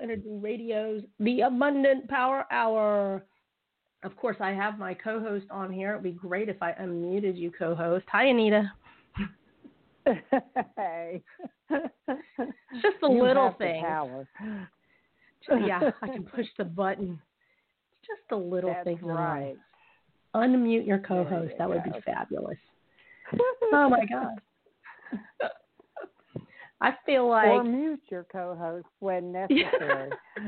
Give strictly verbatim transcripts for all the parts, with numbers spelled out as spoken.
Energy Radio's The Abundant Power Hour. Of course, I have my co-host on here. It would be great if I unmuted you, co-host. Hi, Anita. Hey. Just a you little have thing. The power. Yeah, I can push the button. Just a little That's thing. right. Unmute your co-host. You that would go. be fabulous. Oh, my God. I feel like... Or mute your co-host when necessary.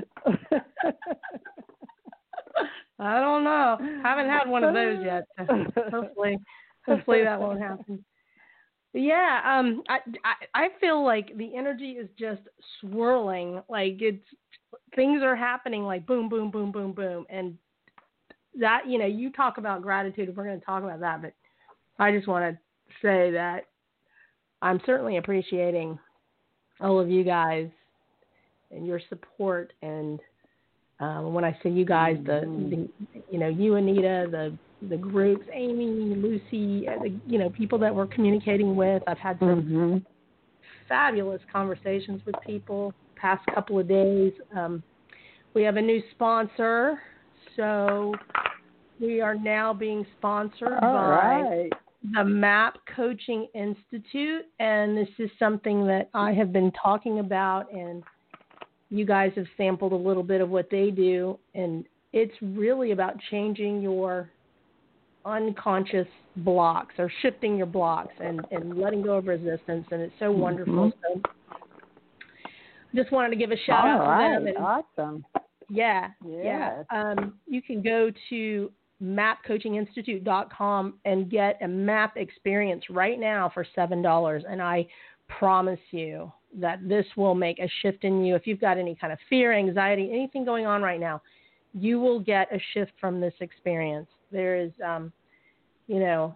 I don't know. Haven't had one of those yet. So hopefully, hopefully that won't happen. But yeah, um, I, I I feel like the energy is just swirling. Like it's things are happening. Like boom, boom, boom, boom, boom, and that you know you talk about gratitude. We're going to talk about that, but I just want to say that I'm certainly appreciating all of you guys and your support. And um, when I say you guys, the, the you know you, Anita, the the groups, Amy, Lucy, uh, the, you know people that we're communicating with. I've had some mm-hmm. fabulous conversations with people past couple of days. Um, we have a new sponsor, so we are now being sponsored All by right. the MAP Coaching Institute, and this is something that I have been talking about, and you guys have sampled a little bit of what they do, and it's really about changing your unconscious blocks or shifting your blocks and, and letting go of resistance, and it's so wonderful. Mm-hmm. So just wanted to give a shout All out right. to them. And awesome. Yeah, Yes. yeah. Um, you can go to map coaching institute dot com and get a MAP experience right now for seven dollars, and I promise you that this will make a shift in you. If you've got any kind of fear, anxiety, anything going on right now, you will get a shift from this experience. There is, um, you know,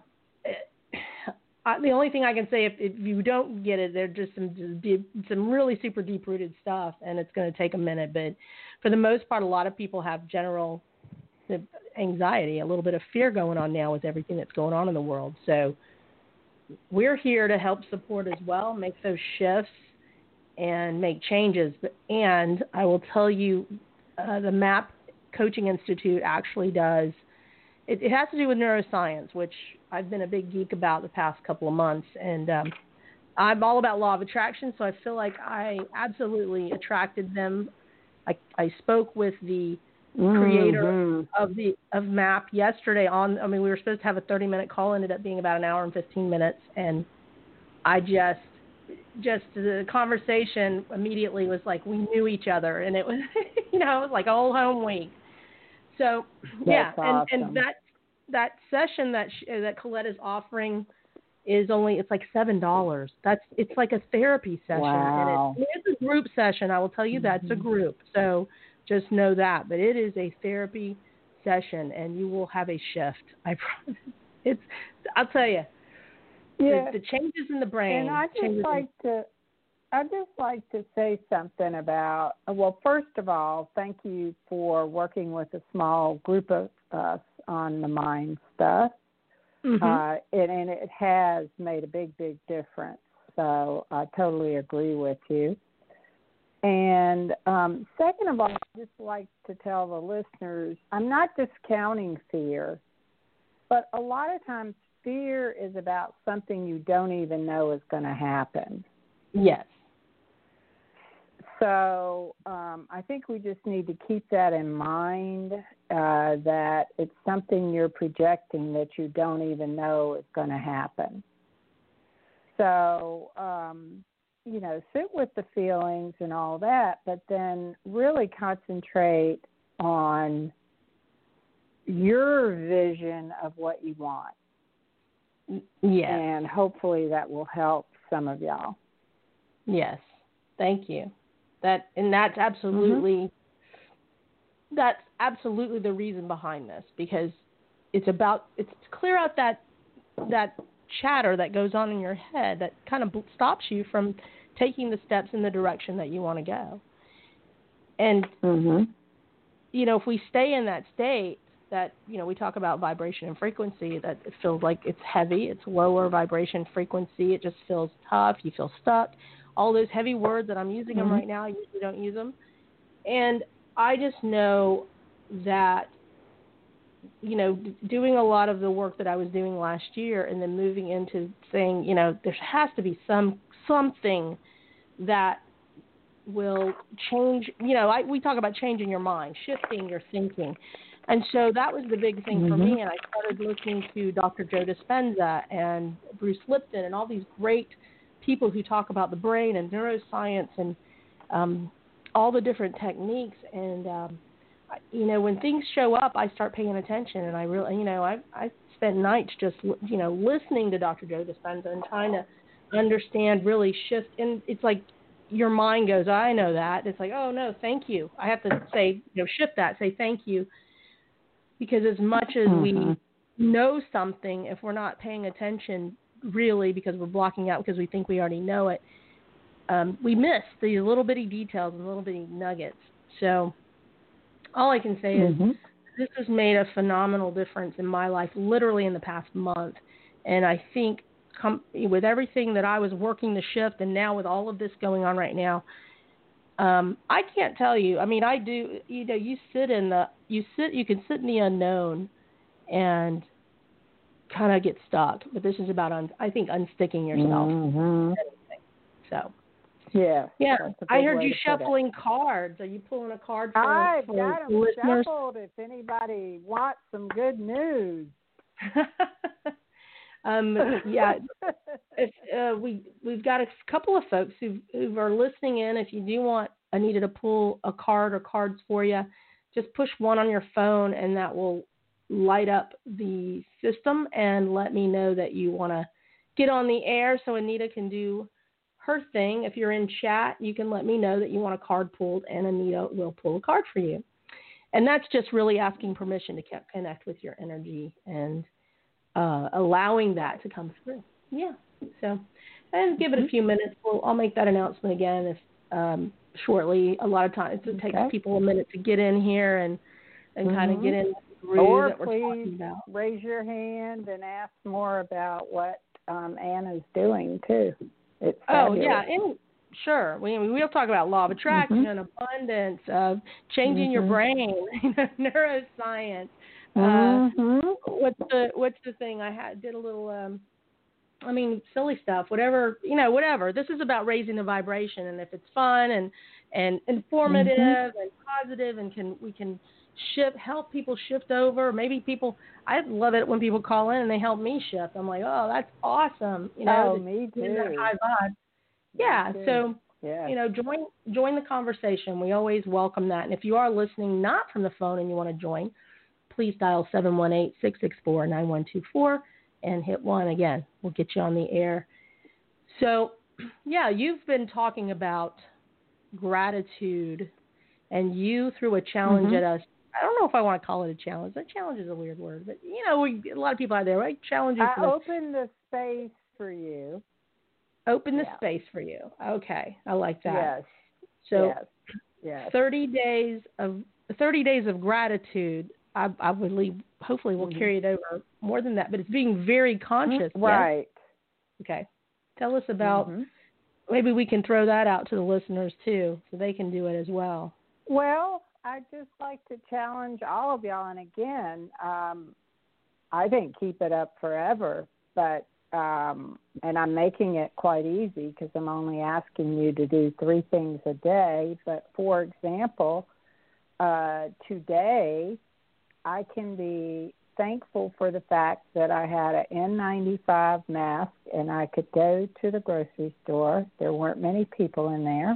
I, the only thing I can say, if, if you don't get it, there's just some just deep, some really super deep-rooted stuff, and it's going to take a minute. But for the most part, a lot of people have general anxiety, a little bit of fear going on now with everything that's going on in the world. So we're here to help support as well, make those shifts and make changes. And I will tell you, uh, the MAP Coaching Institute actually does, it, it has to do with neuroscience, which I've been a big geek about the past couple of months. And um, I'm all about law of attraction, so I feel like I absolutely attracted them. I, I spoke with the creator mm-hmm. of the of MAP yesterday on, I mean, we were supposed to have a thirty minute call, ended up being about an hour and fifteen minutes. And I just, just the conversation immediately was like, we knew each other, and it was, you know, it was like a whole home week. So yeah. That's awesome. And, and that, that session that, she, that Colette is offering is only, it's like seven dollars. That's, it's like a therapy session. Wow. And it, it's a group session. I will tell you that it's a group. So just know that, but it is a therapy session, and you will have a shift. I promise. It's, I'll tell you, yeah. the, the changes in the brain. And I just like in... to, I just like to say something about. Well, first of all, thank you for working with a small group of us on the mind stuff, mm-hmm. uh, and, and it has made a big, big difference. So I totally agree with you. And um, second of all, I'd just like to tell the listeners, I'm not discounting fear, but a lot of times fear is about something you don't even know is going to happen. Yes. So um, I think we just need to keep that in mind, uh, that it's something you're projecting that you don't even know is going to happen. So, um, you know, sit with the feelings and all that, but then really concentrate on your vision of what you want. Yes. And hopefully that will help some of y'all. Yes. Thank you. That, and that's absolutely, mm-hmm. that's absolutely the reason behind this, because it's about, it's to clear out that, that chatter that goes on in your head that kind of stops you from taking the steps in the direction that you want to go. And, mm-hmm. you know, if we stay in that state that, you know, we talk about vibration and frequency, that it feels like it's heavy, it's lower vibration frequency, it just feels tough, you feel stuck. All those heavy words that I'm using mm-hmm. them right now, I usually don't use them. And I just know that, you know, doing a lot of the work that I was doing last year and then moving into saying, you know, there has to be some something that will change, you know, I, we talk about changing your mind, shifting your thinking. And so that was the big thing for Mm-hmm. me. And I started listening to Doctor Joe Dispenza and Bruce Lipton and all these great people who talk about the brain and neuroscience and um, all the different techniques. And, um, you know, when things show up, I start paying attention. And I really, you know, I I spent nights just, you know, listening to Doctor Joe Dispenza and trying to understand, really shift. And it's like your mind goes, I know that. It's like, oh, no, thank you. I have to say, you know, shift that, say thank you. Because as much as Mm-hmm. we know something, if we're not paying attention really because we're blocking out because we think we already know it, um, we miss the little bitty details and little bitty nuggets. So all I can say is Mm-hmm. this has made a phenomenal difference in my life, literally in the past month. And I think com- with everything that I was working to shift, and now with all of this going on right now, um, I can't tell you. I mean, I do. You know, you sit in the, you sit, you can sit in the unknown, and kind of get stuck. But this is about, un- I think, unsticking yourself. Mm-hmm. So. Yeah, Yeah, that's a I good heard way you to put it. shuffling cards. Are you pulling a card for, I've for got them listeners? shuffled if anybody wants some good news. um, yeah, if, uh, we we've got a couple of folks who who are listening in. If you do want Anita to pull a card or cards for you, just push one on your phone, and that will light up the system and let me know that you want to get on the air so Anita can do her thing. If you're in chat, you can let me know that you want a card pulled, and Anita will pull a card for you. And that's just really asking permission to connect with your energy and uh, allowing that to come through. Yeah. So, and give it a few minutes. We'll, I'll make that announcement again if um, shortly. A lot of times it takes Okay. people a minute to get in here and and mm-hmm. kind of get in the groove or that we're please talking about. Raise your hand and ask more about what um, Anna's doing too. It's oh fabulous. yeah, and sure. We we'll talk about law of attraction, mm-hmm. abundance, uh, changing mm-hmm. your brain, neuroscience. Mm-hmm. Uh, what's the what's the thing I had did a little. Um, I mean, silly stuff, whatever, you know, whatever. This is about raising the vibration, and if it's fun and and informative mm-hmm. and positive, and can we can shift, help people shift over. Maybe people, I love it when people call in and they help me shift. I'm like, oh, that's awesome, you know. Oh, me too. In that high vibe. Yeah, me too. so yeah. you know, join join the conversation. We always welcome that. And if you are listening not from the phone and you want to join, please dial seven one eight, six six four, nine one two four and hit one again. We'll get you on the air. So, yeah, you've been talking about gratitude, and you threw a challenge mm-hmm. at us. I don't know if I want to call it a challenge. A challenge is a weird word, but, you know, we, a lot of people out there, right? Challenge you I for this. opened the space for you. Open the yeah. space for you. Okay, I like that. Yes. So, yes. Yes. thirty days of thirty days of gratitude. I, I believe, hopefully, we'll mm-hmm. carry it over more than that. But it's being very conscious. Right. Yes? Okay. Tell us about. Mm-hmm. Maybe we can throw that out to the listeners too, so they can do it as well. Well, I'd just like to challenge all of y'all, and again, um, I think keep it up forever, but. Um, and I'm making it quite easy because I'm only asking you to do three things a day. But for example, uh, today I can be thankful for the fact that I had an N ninety-five mask and I could go to the grocery store. There weren't many people in there.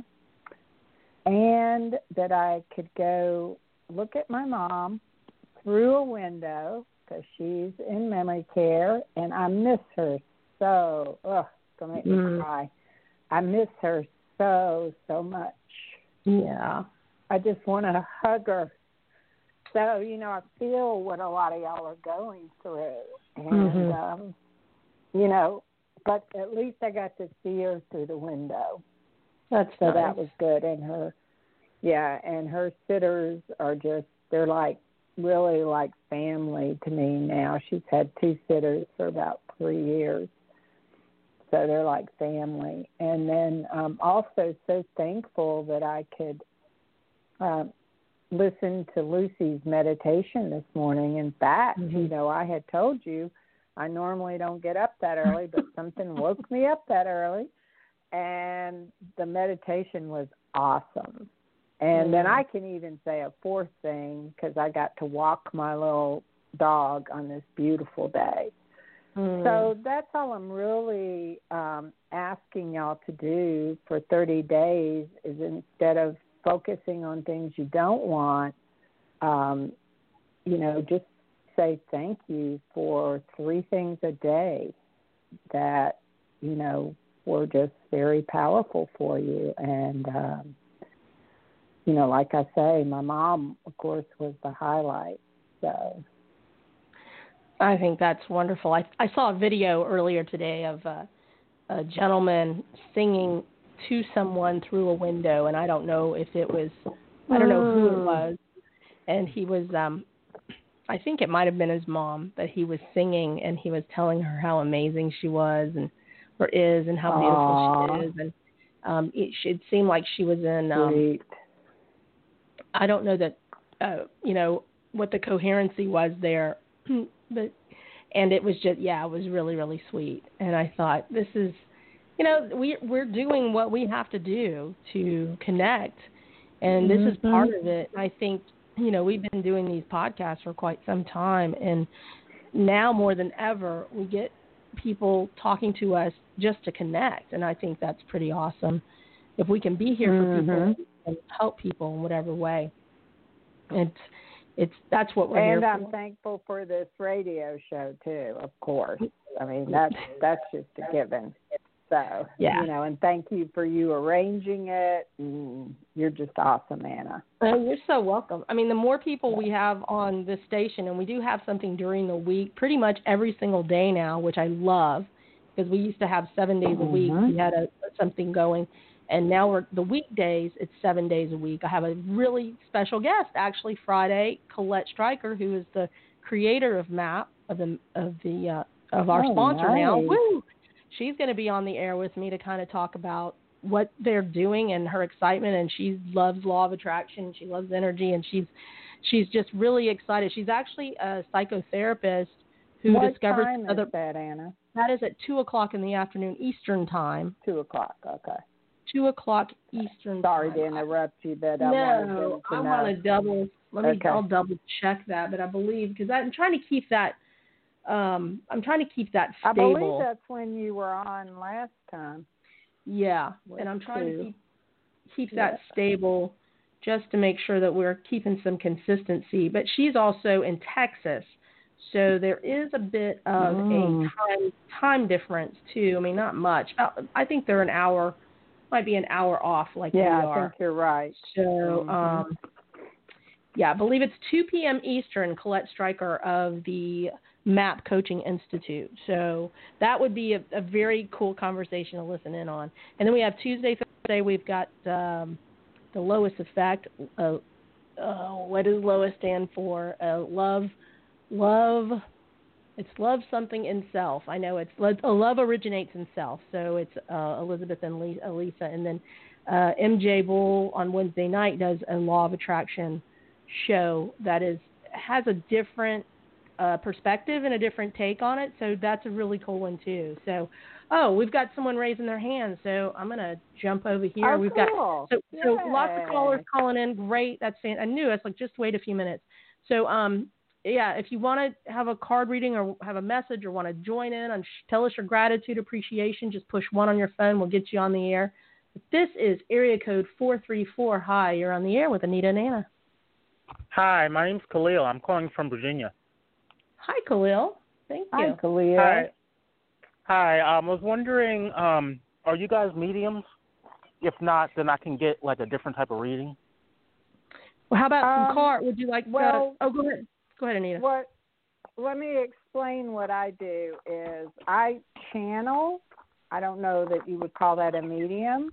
And that I could go look at my mom through a window because she's in memory care, and I miss her so. Ugh, it's going to make mm. me cry. I miss her so, so much. Yeah. I just want to hug her. So, you know, I feel what a lot of y'all are going through. And, mm-hmm. um, you know, but at least I got to see her through the window. That's so nice. That was good. And her, yeah, and her sitters are just, they're like, really like family to me now. She's had two sitters for about three years. So they're like family. And then um, also so thankful that I could uh, listened to Lucy's meditation this morning. In fact, mm-hmm. you know, I had told you I normally don't get up that early, but something woke me up that early. And the meditation was awesome. And mm. then I can even say a fourth thing, because I got to walk my little dog on this beautiful day. Mm. So that's all I'm really um, asking y'all to do for thirty days is, instead of focusing on things you don't want, um, you know, just say thank you for three things a day that, you know, were just very powerful for you. And, um, you know, like I say, my mom, of course, was the highlight. So I think that's wonderful. I, I saw a video earlier today of a, a gentleman singing to someone through a window, and I don't know if it was, I don't know who it was, and he was, um, I think it might have been his mom, but he was singing, and he was telling her how amazing she was and or is and how beautiful Aww. She is, and um, it, it seemed like she was in, um, I don't know that, uh, you know, what the coherency was there, but, and it was just, yeah, it was really, really sweet, and I thought, this is, you know, we, we're doing what we have to do to connect, and this mm-hmm. is part of it. I think, you know, we've been doing these podcasts for quite some time, and now more than ever, we get people talking to us just to connect, and I think that's pretty awesome. If we can be here for mm-hmm. people and help people in whatever way, it's, it's that's what we're and here for. And I'm thankful for this radio show, too, of course. I mean, that's, that's just a given. So, yeah. you know, and thank you for you arranging it. And you're just awesome, Anna. Oh, you're so welcome. I mean, the more people we have on this station, and we do have something during the week, pretty much every single day now, which I love, because we used to have seven days a week. Mm-hmm. We had a, something going, and now we're the weekdays, it's seven days a week. I have a really special guest, actually, Friday, Colette Stryker, who is the creator of MAP, of the of the uh, of our oh, sponsor nice. now. Woo! She's going to be on the air with me to kind of talk about what they're doing and her excitement. And she loves law of attraction. She loves energy. And she's she's just really excited. She's actually a psychotherapist who what discovered time other, is that, Anna? That is at two o'clock in the afternoon Eastern time. Two o'clock, okay. Two o'clock Eastern Sorry time. to interrupt you, but I no, wanted them to I know. want to double, let me, okay. I'll double check that, but I believe, because I'm trying to keep that Um, I'm trying to keep that stable. I believe that's when you were on last time. Yeah, and I'm trying two. to keep keep yeah. that stable just to make sure that we're keeping some consistency. But she's also in Texas, so there is a bit of mm. a time time difference too. I mean, not much. I think they're an hour, might be an hour off like yeah, we are. Yeah, I think you're right. So, mm-hmm. um, yeah, I believe it's two p.m. Eastern, Colette Stryker of the MAP Coaching Institute. So that would be a, a very cool conversation to listen in on. And then we have Tuesday, Thursday, we've got um, the Lois Effect. Uh, uh, what does Lois stand for? Uh, love, love, it's love something in self. I know it's, uh, love originates in self. So it's uh, Elizabeth and Lisa. And then uh, M J Bull on Wednesday night does a Law of Attraction show that is has a different Uh, perspective and a different take on it, so that's a really cool one too. So, oh, we've got someone raising their hand, so I'm gonna jump over here. Oh, we've cool. got so, so lots of callers calling in. Great, that's fan- I knew. It's like just wait a few minutes. So, um, yeah, if you want to have a card reading or have a message or want to join in and sh- tell us your gratitude, appreciation, just push one on your phone. We'll get you on the air. This is area code four three four. Hi, you're on the air with Anita and Anna. Hi, my name's Khalil. I'm calling from Virginia. Hi, Khalil. Thank you. Hi, Khalil. Hi. Hi. Um, I was wondering, um, are you guys mediums? If not, then I can get like a different type of reading. Well, how about um, some card? Would you like well, to? Oh, go ahead. Go ahead, Anita. What? Let me explain what I do. Is I channel. I don't know that you would call that a medium,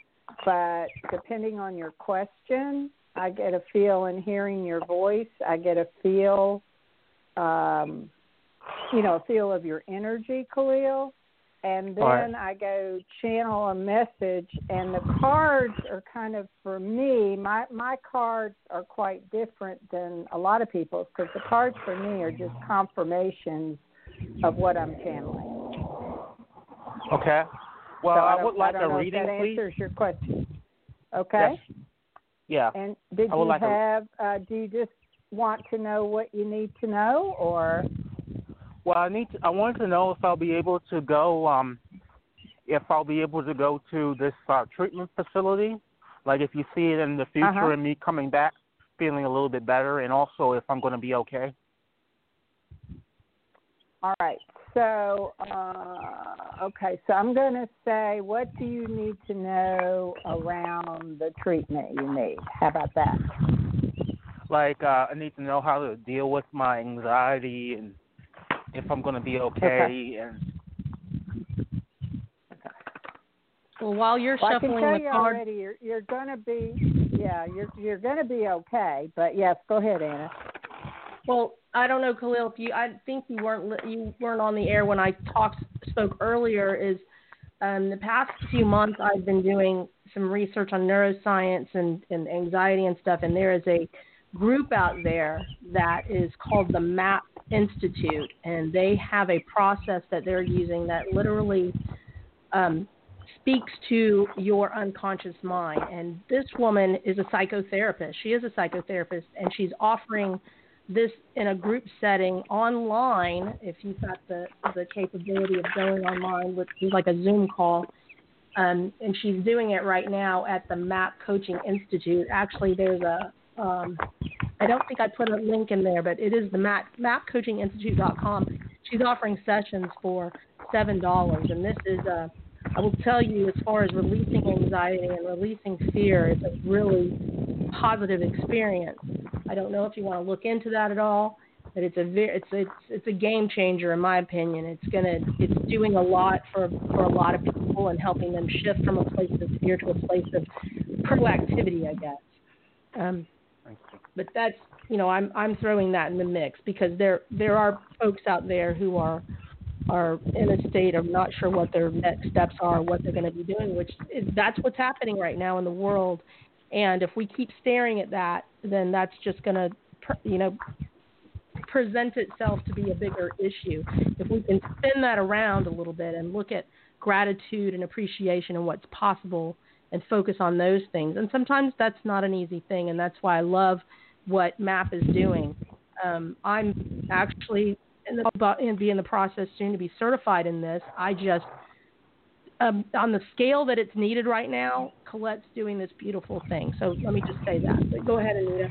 but depending on your question, I get a feel in hearing your voice. I get a feel. Um, you know, a feel of your energy, Khalil, and then right. I go channel a message, and the cards are kind of, for me, my, my cards are quite different than a lot of people's, because the cards for me are just confirmations of what I'm channeling. Okay. Well, so I, I, would like I don't a know reading, if that please. answers your question. Okay. Yes. Yeah. And did I would you like have, a... uh, do you just want to know what you need to know, or? Well, I need to, I wanted to know if I'll be able to go, um, if I'll be able to go to this uh, treatment facility, like if you see it in the future uh-huh. and me coming back feeling a little bit better, and also if I'm going to be okay. All right. So, uh, okay. So I'm going to say, what do you need to know around the treatment you need? How about that? Like, uh, I need to know how to deal with my anxiety and if I'm going to be okay. Okay. And Well, while you're well, shuffling I can tell the you cards, already, you're you're going to be, yeah, you're you're going to be okay. But yes, go ahead, Anna. well, I don't know, Khalil, if you, I think you weren't li- you weren't on the air when I talked spoke earlier. Is um, the past few months I've been doing some research on neuroscience and, and anxiety and stuff, and there is a group out there that is called the MAP Institute, and they have a process that they're using that literally um, speaks to your unconscious mind. And this woman is a psychotherapist. She is a psychotherapist, and she's offering this in a group setting online. If you've got the, the capability of going online, which is like a Zoom call, um, and she's doing it right now at the MAP Coaching Institute. Actually, there's a Um, I don't think I put a link in there, but it is the map, map coaching institute dot com. She's offering sessions for seven dollars, and this is a, I will tell you, as far as releasing anxiety and releasing fear, it's a really positive experience. I don't know if you want to look into that at all, but it's a very, it's it's it's a game changer in my opinion. It's gonna it's doing a lot for for a lot of people and helping them shift from a place of fear to a place of proactivity, I guess. Um, But that's, you know, I'm I'm throwing that in the mix because there there are folks out there who are are in a state of not sure what their next steps are, what they're going to be doing, which is, that's what's happening right now in the world. And if we keep staring at that, then that's just going to, you know, present itself to be a bigger issue. If we can spin that around a little bit and look at gratitude and appreciation and what's possible and focus on those things. And sometimes that's not an easy thing, and that's why I love what MAP is doing. Um, I'm actually in the, in, be in the process soon to be certified in this. I just, um, on the scale that it's needed right now, Colette's doing this beautiful thing. So let me just say that. But go ahead, Anita.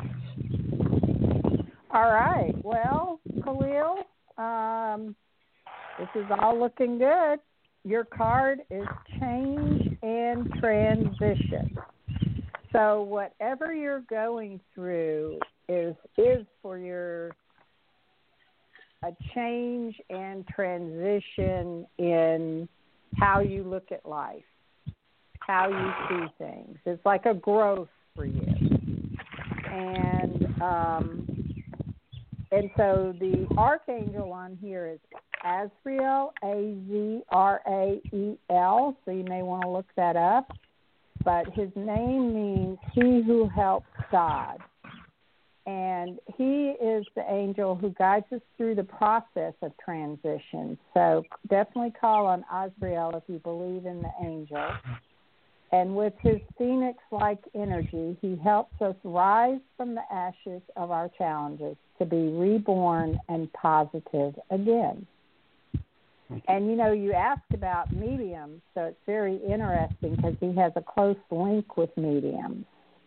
All right. Well, Khalil, um, this is all looking good. Your card is change and transition. So whatever you're going through is is for your a change and transition in how you look at life, how you see things. It's like a growth for you. And um, and so the archangel on here is Azrael, A Z R A E L, so you may want to look that up. But his name means he who helps God. And he is the angel who guides us through the process of transition. So definitely call on Azrael if you believe in the angel. And with his phoenix-like energy, he helps us rise from the ashes of our challenges to be reborn and positive again. And, you know, you asked about mediums, so it's very interesting because he has a close link with mediums.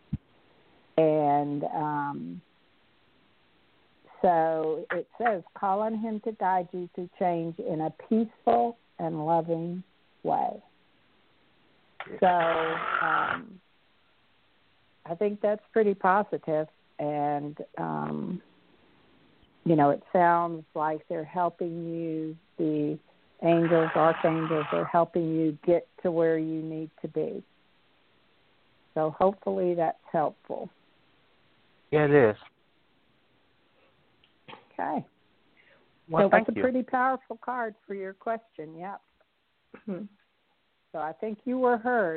And um, so it says, call on him to guide you through change in a peaceful and loving way. So um, I think that's pretty positive. And, um, you know, it sounds like they're helping you, the angels, archangels are helping you get to where you need to be. So hopefully that's helpful. Yeah, it is. Okay. Well, so thank that's a you. pretty powerful card for your question, yep. So I think you were heard.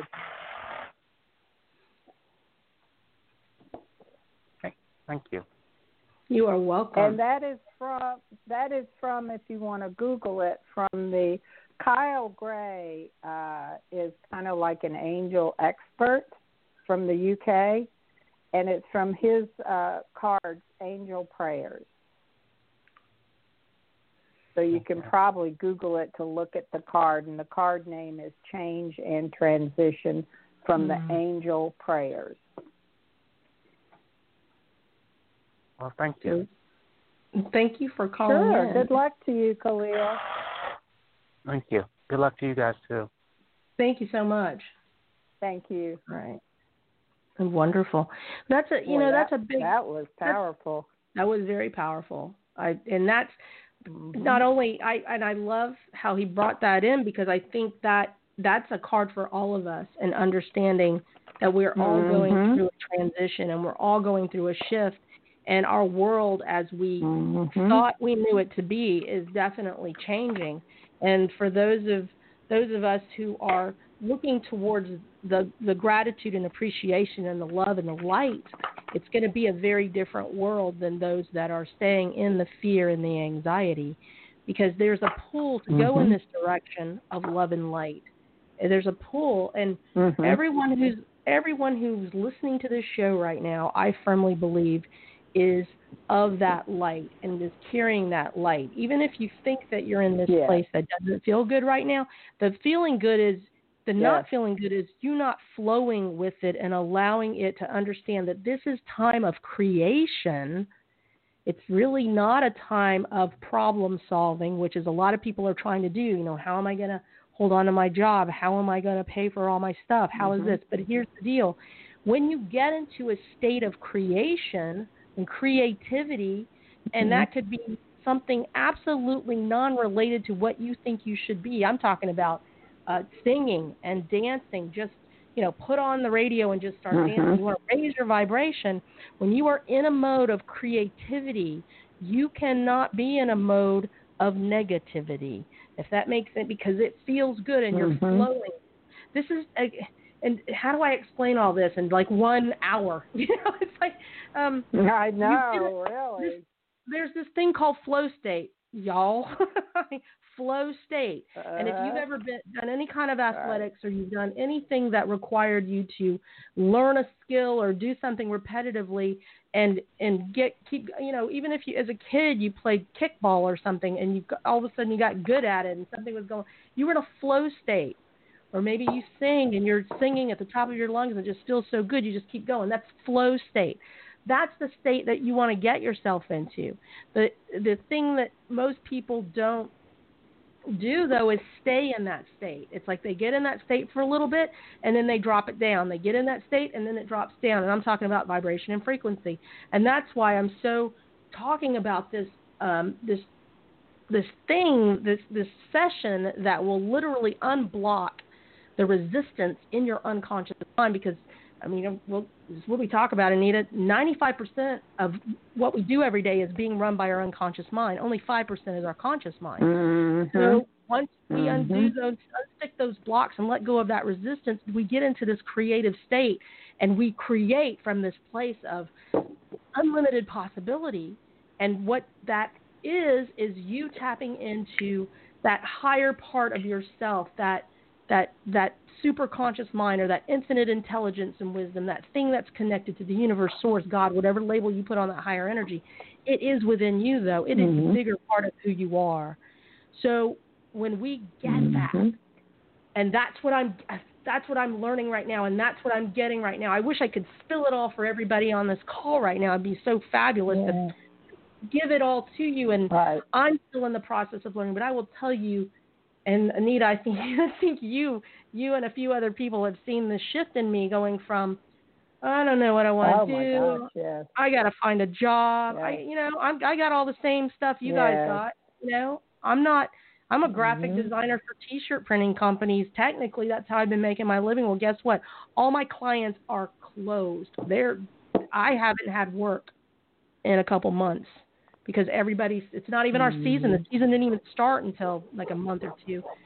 Okay, thank you. You are welcome. And that is from that is from, if you want to Google it, from the Kyle Gray uh, is kind of like an angel expert from the U K, and it's from his uh, cards, Angel Prayers. So you can probably Google it to look at the card, and the card name is Change and Transition from mm. the Angel Prayers. Well, thank you. Thank you for calling Sure. in. Good luck to you, Khalil. Thank you. Good luck to you guys, too. Thank you so much. Thank you. All right. Wonderful. That's a, you Boy, know, that, that's a big. That was powerful. That was very powerful. I and that's Mm-hmm. not only I and I love how he brought that in, because I think that that's a card for all of us, and understanding that we're all mm-hmm. going through a transition, and we're all going through a shift, and our world as we mm-hmm. thought we knew it to be is definitely changing. And for those of those of us who are looking towards the the gratitude and appreciation and the love and the light, it's going to be a very different world than those that are staying in the fear and the anxiety, because there's a pull to mm-hmm. go in this direction of love and light. There's a pull, and mm-hmm. everyone who's everyone who's listening to this show right now, I firmly believe, is of that light and is carrying that light. Even if you think that you're in this yes. place that doesn't feel good right now, the feeling good is The yes. not feeling good is you not flowing with it and allowing it to understand that this is time of creation. It's really not a time of problem solving, which is a lot of people are trying to do. You know, how am I going to hold on to my job? How am I going to pay for all my stuff? How mm-hmm. is this? But here's the deal. When you get into a state of creation and creativity, mm-hmm. and that could be something absolutely non-related to what you think you should be. I'm talking about Uh, singing and dancing, just, you know, put on the radio and just start mm-hmm. dancing. You want to raise your vibration. When you are in a mode of creativity, you cannot be in a mode of negativity, if that makes sense, because it feels good and you're mm-hmm. flowing. This is, a, and how do I explain all this in like one hour? You know, it's like, um, I know, you, really. This, there's this thing called flow state, y'all. Flow state. Uh, and if you've ever been done any kind of athletics right. or you've done anything that required you to learn a skill or do something repetitively and and get keep you know, even if you as a kid you played kickball or something and you all of a sudden you got good at it and something was going, you were in a flow state. Or maybe you sing and you're singing at the top of your lungs and it just feels so good you just keep going. That's flow state. That's the state that you want to get yourself into. The the thing that most people don't do, though, is stay in that state. It's like they get in that state for a little bit and then they drop it down. They get in that state and then it drops down. And I'm talking about vibration and frequency. And that's why I'm so talking about this um, this this thing, this this session that will literally unblock the resistance in your unconscious mind, because I mean, well, this is what we talk about, Anita. ninety-five percent of what we do every day is being run by our unconscious mind. Only five percent is our conscious mind. Mm-hmm. So once we mm-hmm. undo those, unstick those blocks and let go of that resistance, we get into this creative state, and we create from this place of unlimited possibility. And what that is, is you tapping into that higher part of yourself, that that that super conscious mind, or that infinite intelligence and wisdom, that thing that's connected to the universe, source, God, whatever label you put on that higher energy. It is within you, though. It mm-hmm. is the bigger part of who you are. So when we get mm-hmm. that, and that's what I'm that's what I'm learning right now, and that's what I'm getting right now. I wish I could spill it all for everybody on this call right now. It'd be so fabulous yeah. to give it all to you, and right. I'm still in the process of learning, but I will tell you. And Anita, I think I think you you and a few other people have seen the shift in me, going from I don't know what I want to oh do. My gosh, yes. I got to find a job. Yes. I you know I'm I got all the same stuff you yes. guys got. You know I'm not I'm a graphic mm-hmm. designer for T-shirt printing companies. Technically, that's how I've been making my living. Well, guess what? All my clients are closed. They're I haven't had work in a couple months. Because everybody's, it's not even our season. The season didn't even start until like a month or two.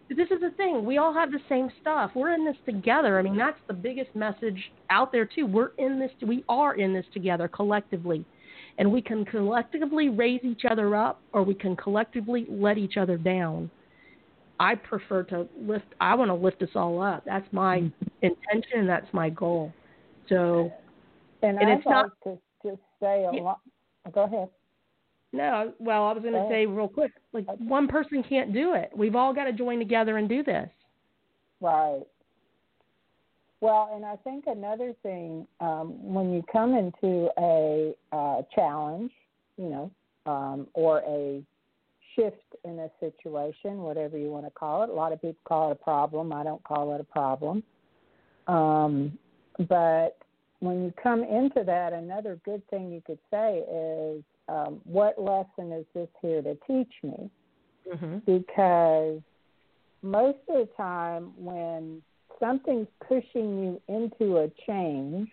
this is the thing. We all have the same stuff. We're in this together. I mean, that's the biggest message out there, too. We're in this. We are in this together collectively. And we can collectively raise each other up, or we can collectively let each other down. I prefer to lift. I want to lift us all up. That's my intention, and that's my goal. So, and, and I'd it's like not to just say a yeah, lot. Go ahead. No, well, I was going to say real quick, like one person can't do it. We've all got to join together and do this. Right. Well, and I think another thing, um, when you come into a uh, challenge, you know, um, or a shift in a situation, whatever you want to call it. A lot of people call it a problem. I don't call it a problem. Um, but when you come into that, another good thing you could say is, um, what lesson is this here to teach me? Mm-hmm. Because most of the time when something's pushing you into a change,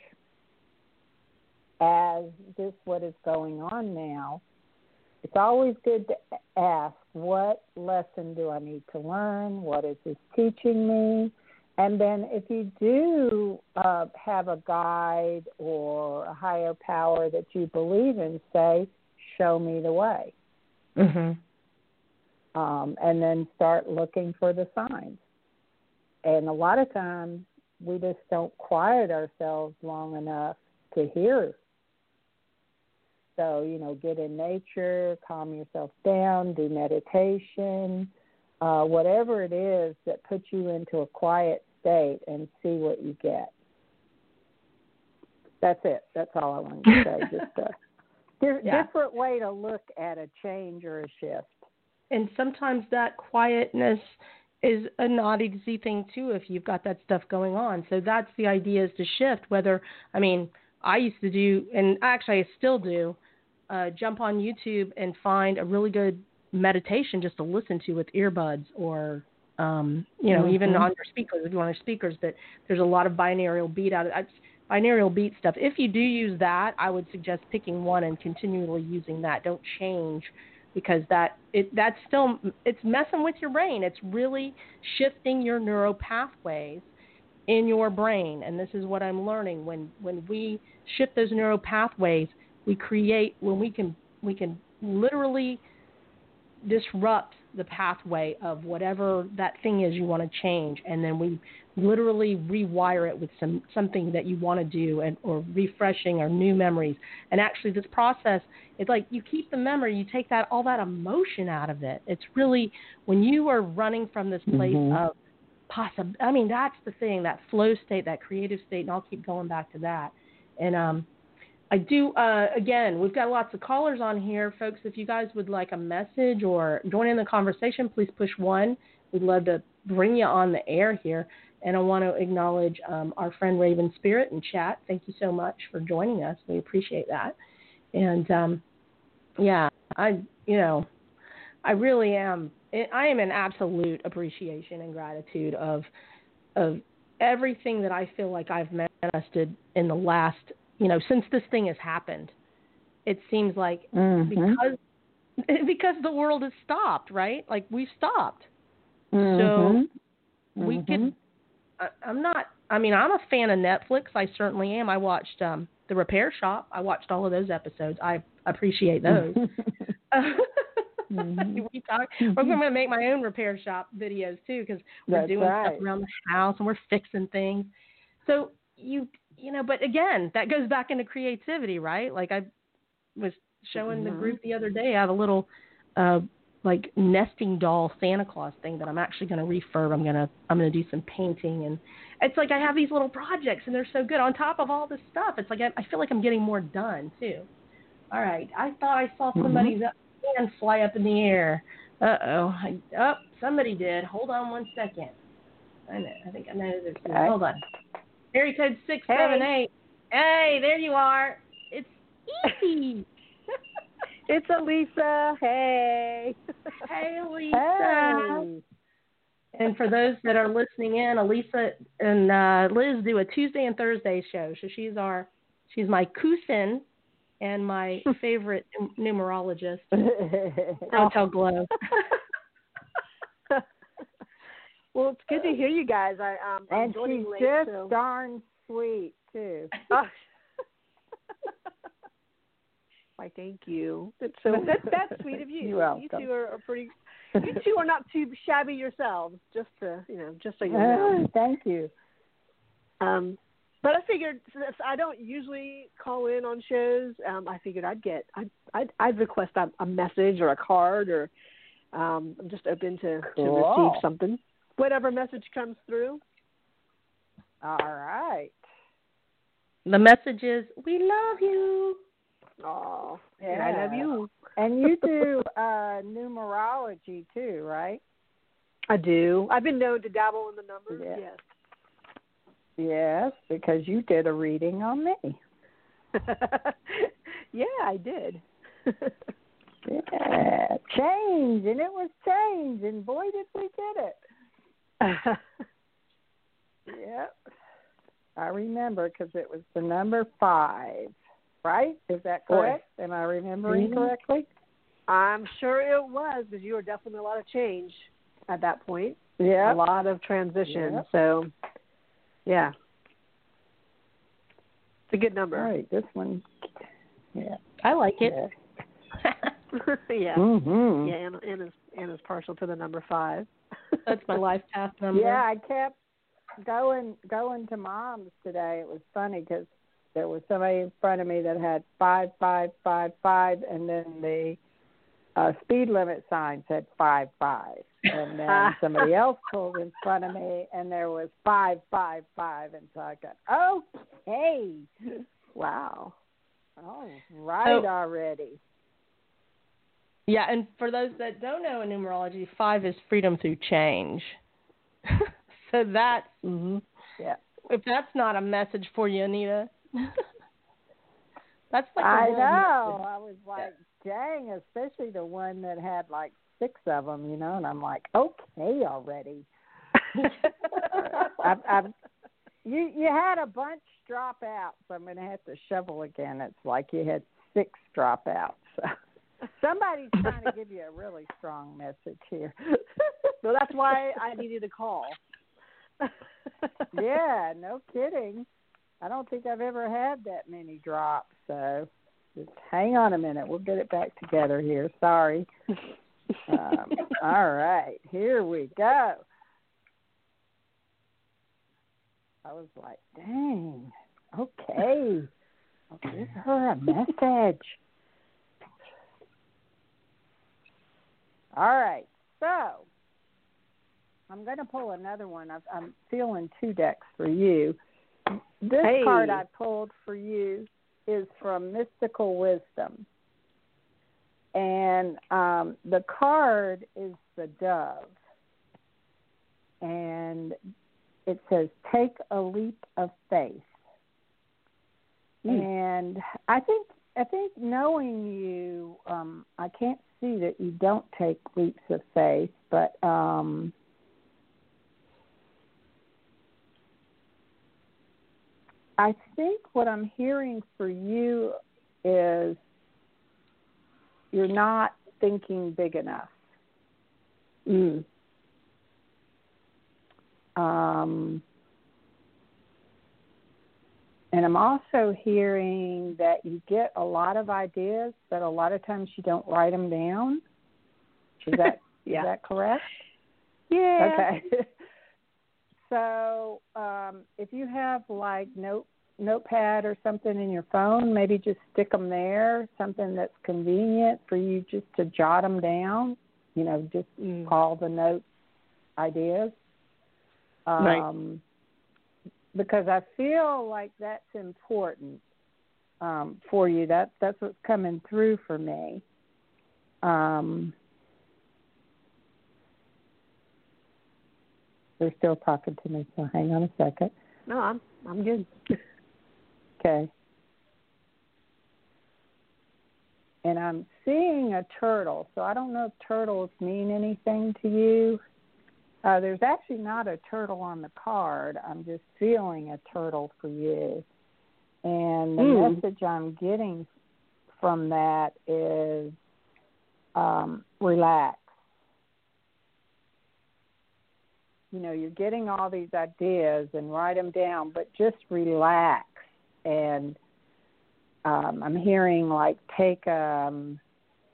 as this what is going on now, it's always good to ask, what lesson do I need to learn? What is this teaching me? And then if you do uh, have a guide or a higher power that you believe in, say, show me the way. Mm-hmm. Um, and then start looking for the signs. And a lot of times we just don't quiet ourselves long enough to hear. So, you know, get in nature, calm yourself down, do meditation, uh, whatever it is that puts you into a quiet state, and see what you get. That's it. That's all I wanted to say. Just a di- yeah. different way to look at a change or a shift. And sometimes that quietness is a not easy thing, too, if you've got that stuff going on. So that's the idea, is to shift. Whether, I mean, I used to do, and actually I still do, uh, jump on YouTube and find a really good meditation just to listen to with earbuds, or, um, you know, mm-hmm. even on your speakers, if you want your speakers. But there's a lot of binaural beat out of it. Binaural beat stuff. If you do use that, I would suggest picking one and continually using that. Don't change, because that it that's still, it's messing with your brain. It's really shifting your neural pathways in your brain. And this is what I'm learning. When when we shift those neural pathways, we create, when we can we can literally disrupt the pathway of whatever that thing is you want to change, and then we literally rewire it with some something that you want to do, and or refreshing or new memories. And actually this process, it's like you keep the memory, you take that all that emotion out of it. It's really, when you are running from this place mm-hmm. of possible, I mean, that's the thing, that flow state, that creative state, and I'll keep going back to that. And um I do, uh, again, we've got lots of callers on here. Folks, if you guys would like a message or join in the conversation, please push one. We'd love to bring you on the air here. And I want to acknowledge um, our friend Raven Spirit in chat. Thank you so much for joining us. We appreciate that. And, um, yeah, I, you know, I really am, I am in absolute appreciation and gratitude of, of everything that I feel like I've manifested in the last, you know, since this thing has happened. It seems like mm-hmm. because because the world has stopped, right? Like, we've stopped. Mm-hmm. So we mm-hmm. could, I, I'm not, I mean, I'm a fan of Netflix. I certainly am. I watched um, The Repair Shop. I watched all of those episodes. I appreciate those. mm-hmm. we talk, we're going to make my own Repair Shop videos, too, because we're That's doing right. stuff around the house and we're fixing things. So you... You know, but again, that goes back into creativity, right? Like, I was showing mm-hmm. the group the other day, I have a little, uh, like, nesting doll Santa Claus thing that I'm actually going to refurb. I'm going to I'm going to do some painting. And it's like I have these little projects, and they're so good. On top of all this stuff, it's like I, I feel like I'm getting more done, too. All right. I thought I saw somebody's mm-hmm. hand fly up in the air. Uh-oh. I, oh, somebody did. Hold on one second. I know. I think I know this. Okay. Hold on. Area code six seven eight. Hey, there you are. It's Evie. It's Elisa. Hey. Hey, Elisa. Hey. And for those that are listening in, Elisa and uh, Liz do a Tuesday and Thursday show. So she's our, she's my cousin and my favorite numerologist. Don't tell Glow. Well, it's good to hear you guys. I um, I'm And joining she's late, just so. darn sweet too. Oh. Why, thank you. That's so that's that's sweet of you. You're welcome. You two are, are pretty. You two are not too shabby yourselves. Just to you know, just so you know. Thank you. Um, but I figured since I don't usually call in on shows, um, I figured I'd get I'd I'd, I'd request a, a message or a card or um, I'm just open to, Cool. to receive something, whatever message comes through. All right. The message is, we love you. Oh, Yeah. I love you. And you do uh, numerology too, right? I do. I've been known to dabble in the numbers. Yeah. Yes. Yes, because you did a reading on me. Yeah, I did. Yeah, change, and it was change, and boy, did we get it. Yep. I remember because it was the number five, right? Is that correct? Boy. Am I remembering mm-hmm. correctly? I'm sure it was, because you were definitely a lot of change at that point. Yeah. A lot of transition. Yep. So, yeah. It's a good number. All right, this one. Yeah. I like it. Yeah. Yeah. Mm-hmm. Yeah, Anna, Anna's, Anna's partial to the number five. That's my life path number. Yeah, I kept going going to Mom's today. It was funny because there was somebody in front of me that had five, five, five, five, and then the uh, speed limit sign said five, five. And then somebody else pulled in front of me, and there was five, five, five. And so I got, okay. Wow. Oh, right so, already. Yeah, and for those that don't know in numerology, five is freedom through change. So that's, mm-hmm. yeah. If that's not a message for you, Anita, that's like a I world know. message. I was like, dang, especially the one that had like six of them, you know, and I'm like, okay already. I've, I've, you you had a bunch drop out, so I'm going to have to shovel again. It's like you had six drop out. So. Somebody's trying to give you a really strong message here. Well, that's why I needed a call. Yeah, no kidding. I don't think I've ever had that many drops, so just hang on a minute. We'll get it back together here. Sorry. Um, all right, here we go. I was like, dang, okay. I'll give her a message. All right, so I'm going to pull another one. I've, I'm feeling two decks for you. This hey. card I pulled for you is from Mystical Wisdom. And um, the card is the dove. And it says, take a leap of faith. Mm. And I think I think knowing you, um, I can't see that you don't take leaps of faith, but um, I think what I'm hearing for you is you're not thinking big enough. Mm. Um, and I'm also hearing that you get a lot of ideas, but a lot of times you don't write them down. Is that yeah. is that correct? Yeah. Okay. So um, if you have like note notepad or something in your phone, maybe just stick them there. Something that's convenient for you just to jot them down. You know, just mm. all the notes, ideas. Um, right. Because I feel like that's important um, for you. That that's what's coming through for me. Um, they're still talking to me, so hang on a second. No, I'm I'm good. Okay. And I'm seeing a turtle, so I don't know if turtles mean anything to you. Uh, there's actually not a turtle on the card. I'm just feeling a turtle for you. And the mm. message I'm getting from that is um, relax. you know, you're getting all these ideas and write them down, but just relax. And um, I'm hearing like take um,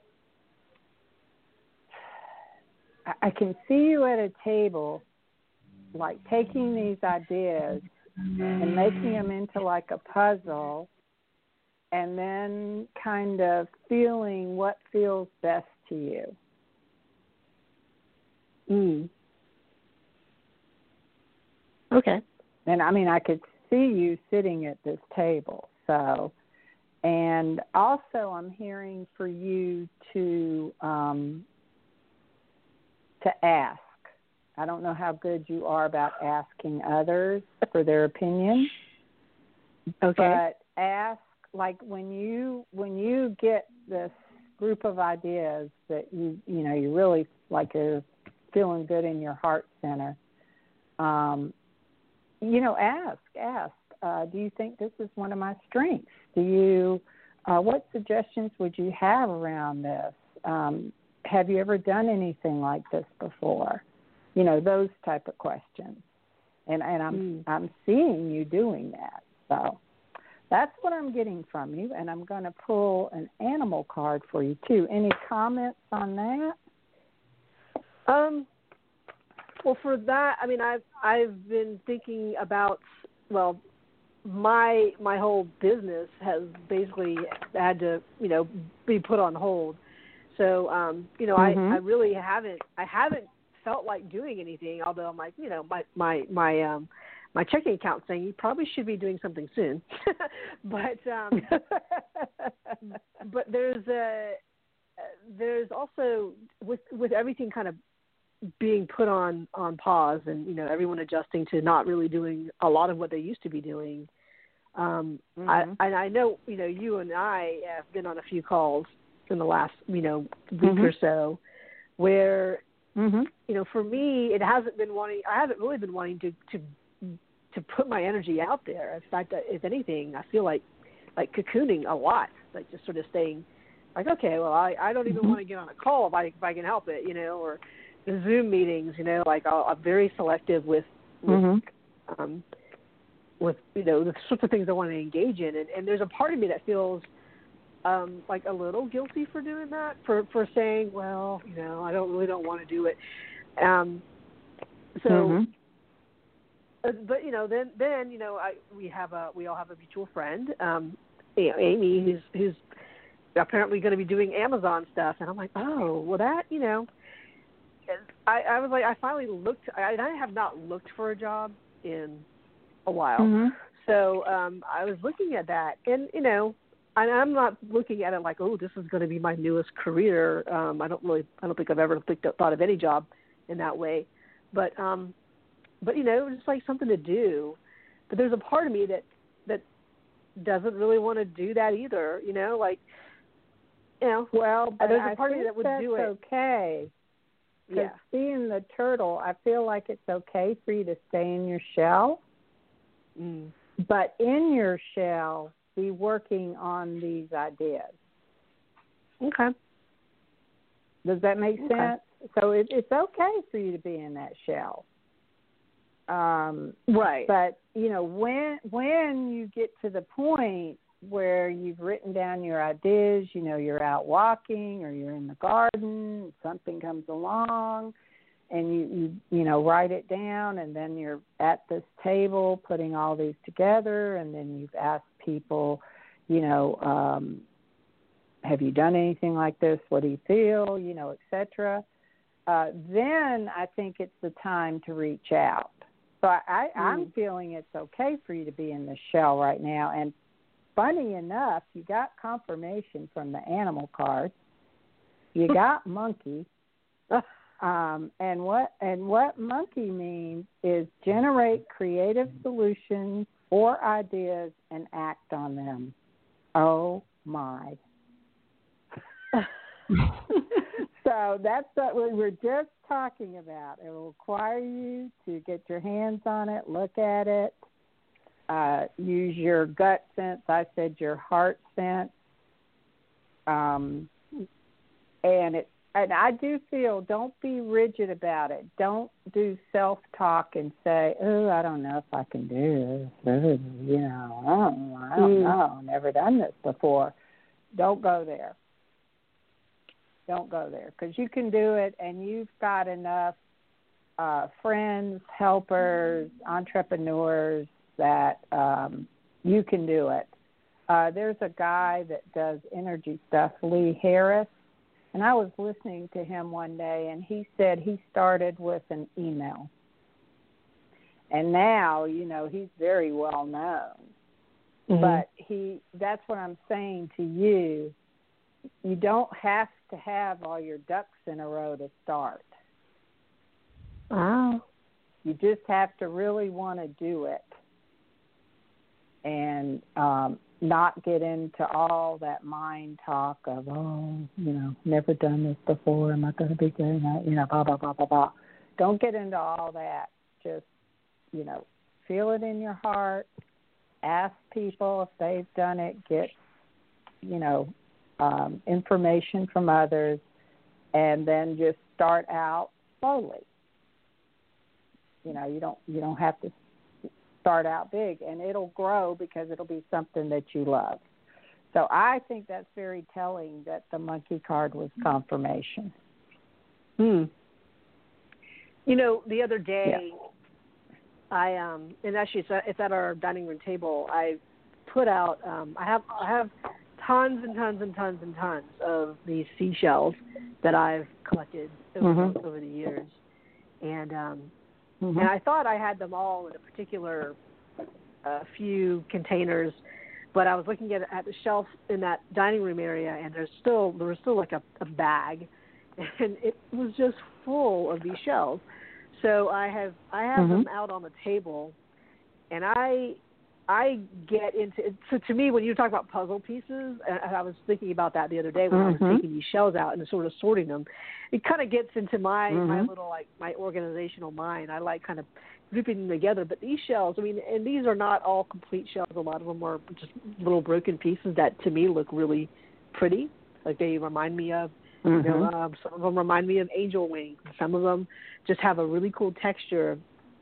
I can see you at a table, like taking these ideas and making them into like a puzzle, and then kind of feeling what feels best to you. Mm. Okay. And I mean, I could see you sitting at this table. So, and also I'm hearing for you to um, to ask. I don't know how good you are about asking others for their opinion. Okay. But ask, like when you when you get this group of ideas that you you know you really like are feeling good in your heart center, um, you know, ask ask. Uh, do you think this is one of my strengths? Do you? Uh, what suggestions would you have around this? Um, have you ever done anything like this before? You know, those type of questions. And and I'm mm. I'm seeing you doing that. So that's what I'm getting from you, and I'm going to pull an animal card for you too. Any comments on that? Um well, for that, I mean, I've I've been thinking about, well, my my whole business has basically had to, you know, be put on hold. So, um, you know, mm-hmm. I, I really haven't I haven't felt like doing anything, although I'm like, you know, my my my um my checking account saying you probably should be doing something soon. but um but there's a there's also with with everything kind of being put on on pause, and you know, everyone adjusting to not really doing a lot of what they used to be doing. Um mm-hmm. I and I know, you know, you and I have been on a few calls in the last, you know, week mm-hmm. or so where mm-hmm. you know, for me, it hasn't been wanting. I haven't really been wanting to, to to put my energy out there. In fact, if anything, I feel like like cocooning a lot, like just sort of staying, like, okay, well, I, I don't even mm-hmm. want to get on a call if I if I can help it, you know, or the Zoom meetings, you know, like I'll, I'm very selective with with, mm-hmm. um, with you know the sorts of things I want to engage in, and, and there's a part of me that feels Um, like a little guilty for doing that, for, for saying, well, you know, I don't really don't want to do it. Um, so, mm-hmm. uh, but you know, then then you know, I we have a we all have a mutual friend, um, you know, Amy, who's who's apparently going to be doing Amazon stuff, and I'm like, oh, well, that you know, I, I was like, I finally looked. I, I have not looked for a job in a while, mm-hmm. so um, I was looking at that, and you know. And I'm not looking at it like, oh, this is going to be my newest career. Um, I don't really, I don't think I've ever think, thought of any job in that way. But, um, but you know, it's like something to do. But there's a part of me that that doesn't really want to do that either. You know, like, you know, well, but there's a I part of think me that would that's do it. Okay. Because yeah. being the turtle, I feel like it's okay for you to stay in your shell. Mm. But in your shell, be working on these ideas. Okay. Does that make okay. sense? So it, it's okay for you to be in that shell. Um, right. But, you know, when when you get to the point where you've written down your ideas, you know, you're out walking or you're in the garden, something comes along, and you, you, you know, write it down, and then you're at this table putting all these together, and then you've asked people, you know, um, have you done anything like this? What do you feel? You know, et cetera. Uh, then I think it's the time to reach out. So I, I, mm. I'm feeling it's okay for you to be in the shell right now. And funny enough, you got confirmation from the animal card. You got monkey. Um, and what and what monkey means is generate creative solutions or ideas and act on them. Oh my! So that's what we were just talking about. It will require you to get your hands on it, look at it, uh, use your gut sense. I said your heart sense, um, and it. and I do feel, don't be rigid about it. Don't do self-talk and say, oh, I don't know if I can do this. You know, I don't, I don't mm. know. Never done this before. Don't go there. Don't go there, because you can do it, and you've got enough uh, friends, helpers, entrepreneurs that um, you can do it. Uh, there's a guy that does energy stuff, Lee Harris, and I was listening to him one day, and he said he started with an email. And now, you know, he's very well known. Mm-hmm. But he that's what I'm saying to you. You don't have to have all your ducks in a row to start. Wow. You just have to really want to do it and um, not get into all that mind talk of, oh, you know, never done this before. Am I going to be doing that? You know, blah, blah, blah, blah, blah. Don't get into all that. Just, you know, feel it in your heart. Ask people if they've done it. Get, you know, Um, information from others, and then just start out slowly. You know, you don't you don't have to start out big, and it'll grow because it'll be something that you love. So I think that's very telling that the monkey card was confirmation. Hmm. You know, the other day, yeah. I um, and actually it's at, it's at our dining room table. I put out. Um, I have I have. tons and tons and tons and tons of these seashells that I've collected over, mm-hmm. over the years. And um, mm-hmm. and I thought I had them all in a particular uh, few containers, but I was looking at at the shelf in that dining room area, and there's still there was still like a, a bag, and it was just full of these shells. So I have I have mm-hmm. them out on the table, and I I get into so to me when you talk about puzzle pieces, and I was thinking about that the other day when mm-hmm. I was taking these shells out and sort of sorting them. It kind of gets into my mm-hmm. my little like my organizational mind. I like kind of grouping them together. But these shells, I mean, and these are not all complete shells. A lot of them are just little broken pieces that to me look really pretty. Like they remind me of, mm-hmm. you know, um, some of them remind me of angel wings. Some of them just have a really cool texture.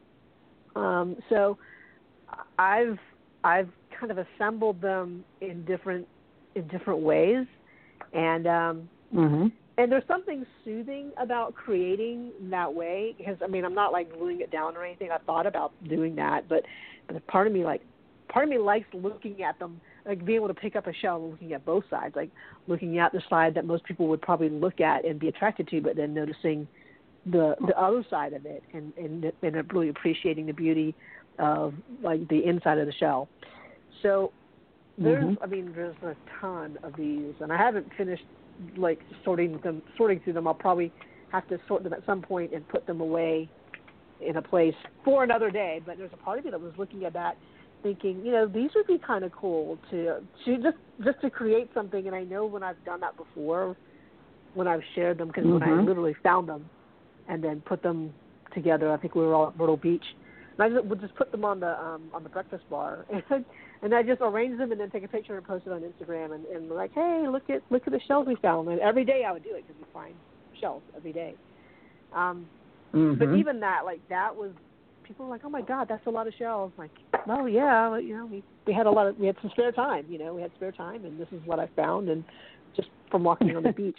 Um, so I've I've kind of assembled them in different in different ways, and um, mm-hmm. and there's something soothing about creating that way. Because I mean, I'm not like gluing it down or anything. I thought about doing that, but but part of me like part of me likes looking at them, like being able to pick up a shell and looking at both sides, like looking at the side that most people would probably look at and be attracted to, but then noticing the the other side of it and and, and really appreciating the beauty of like the inside of the shell. So there's, mm-hmm. I mean, there's a ton of these, and I haven't finished like sorting them, sorting through them. I'll probably have to sort them at some point and put them away in a place for another day. But there's a part of me that was looking at that, thinking, you know, these would be kind of cool to to just just to create something. And I know when I've done that before, when I've shared them, because mm-hmm. when I literally found them and then put them together, I think we were all at Myrtle Beach. And I just, would just put them on the um, on the breakfast bar, and and I just arrange them and then take a picture and post it on Instagram, and, and like, hey, look at look at the shells we found. And every day I would do it because we find shells every day. Um, mm-hmm. But even that, like that was, people were like, oh my God, that's a lot of shells. I'm like, well, yeah, well, you know, we we had a lot of we had some spare time, you know, we had spare time, and this is what I found, and just from walking on the beach.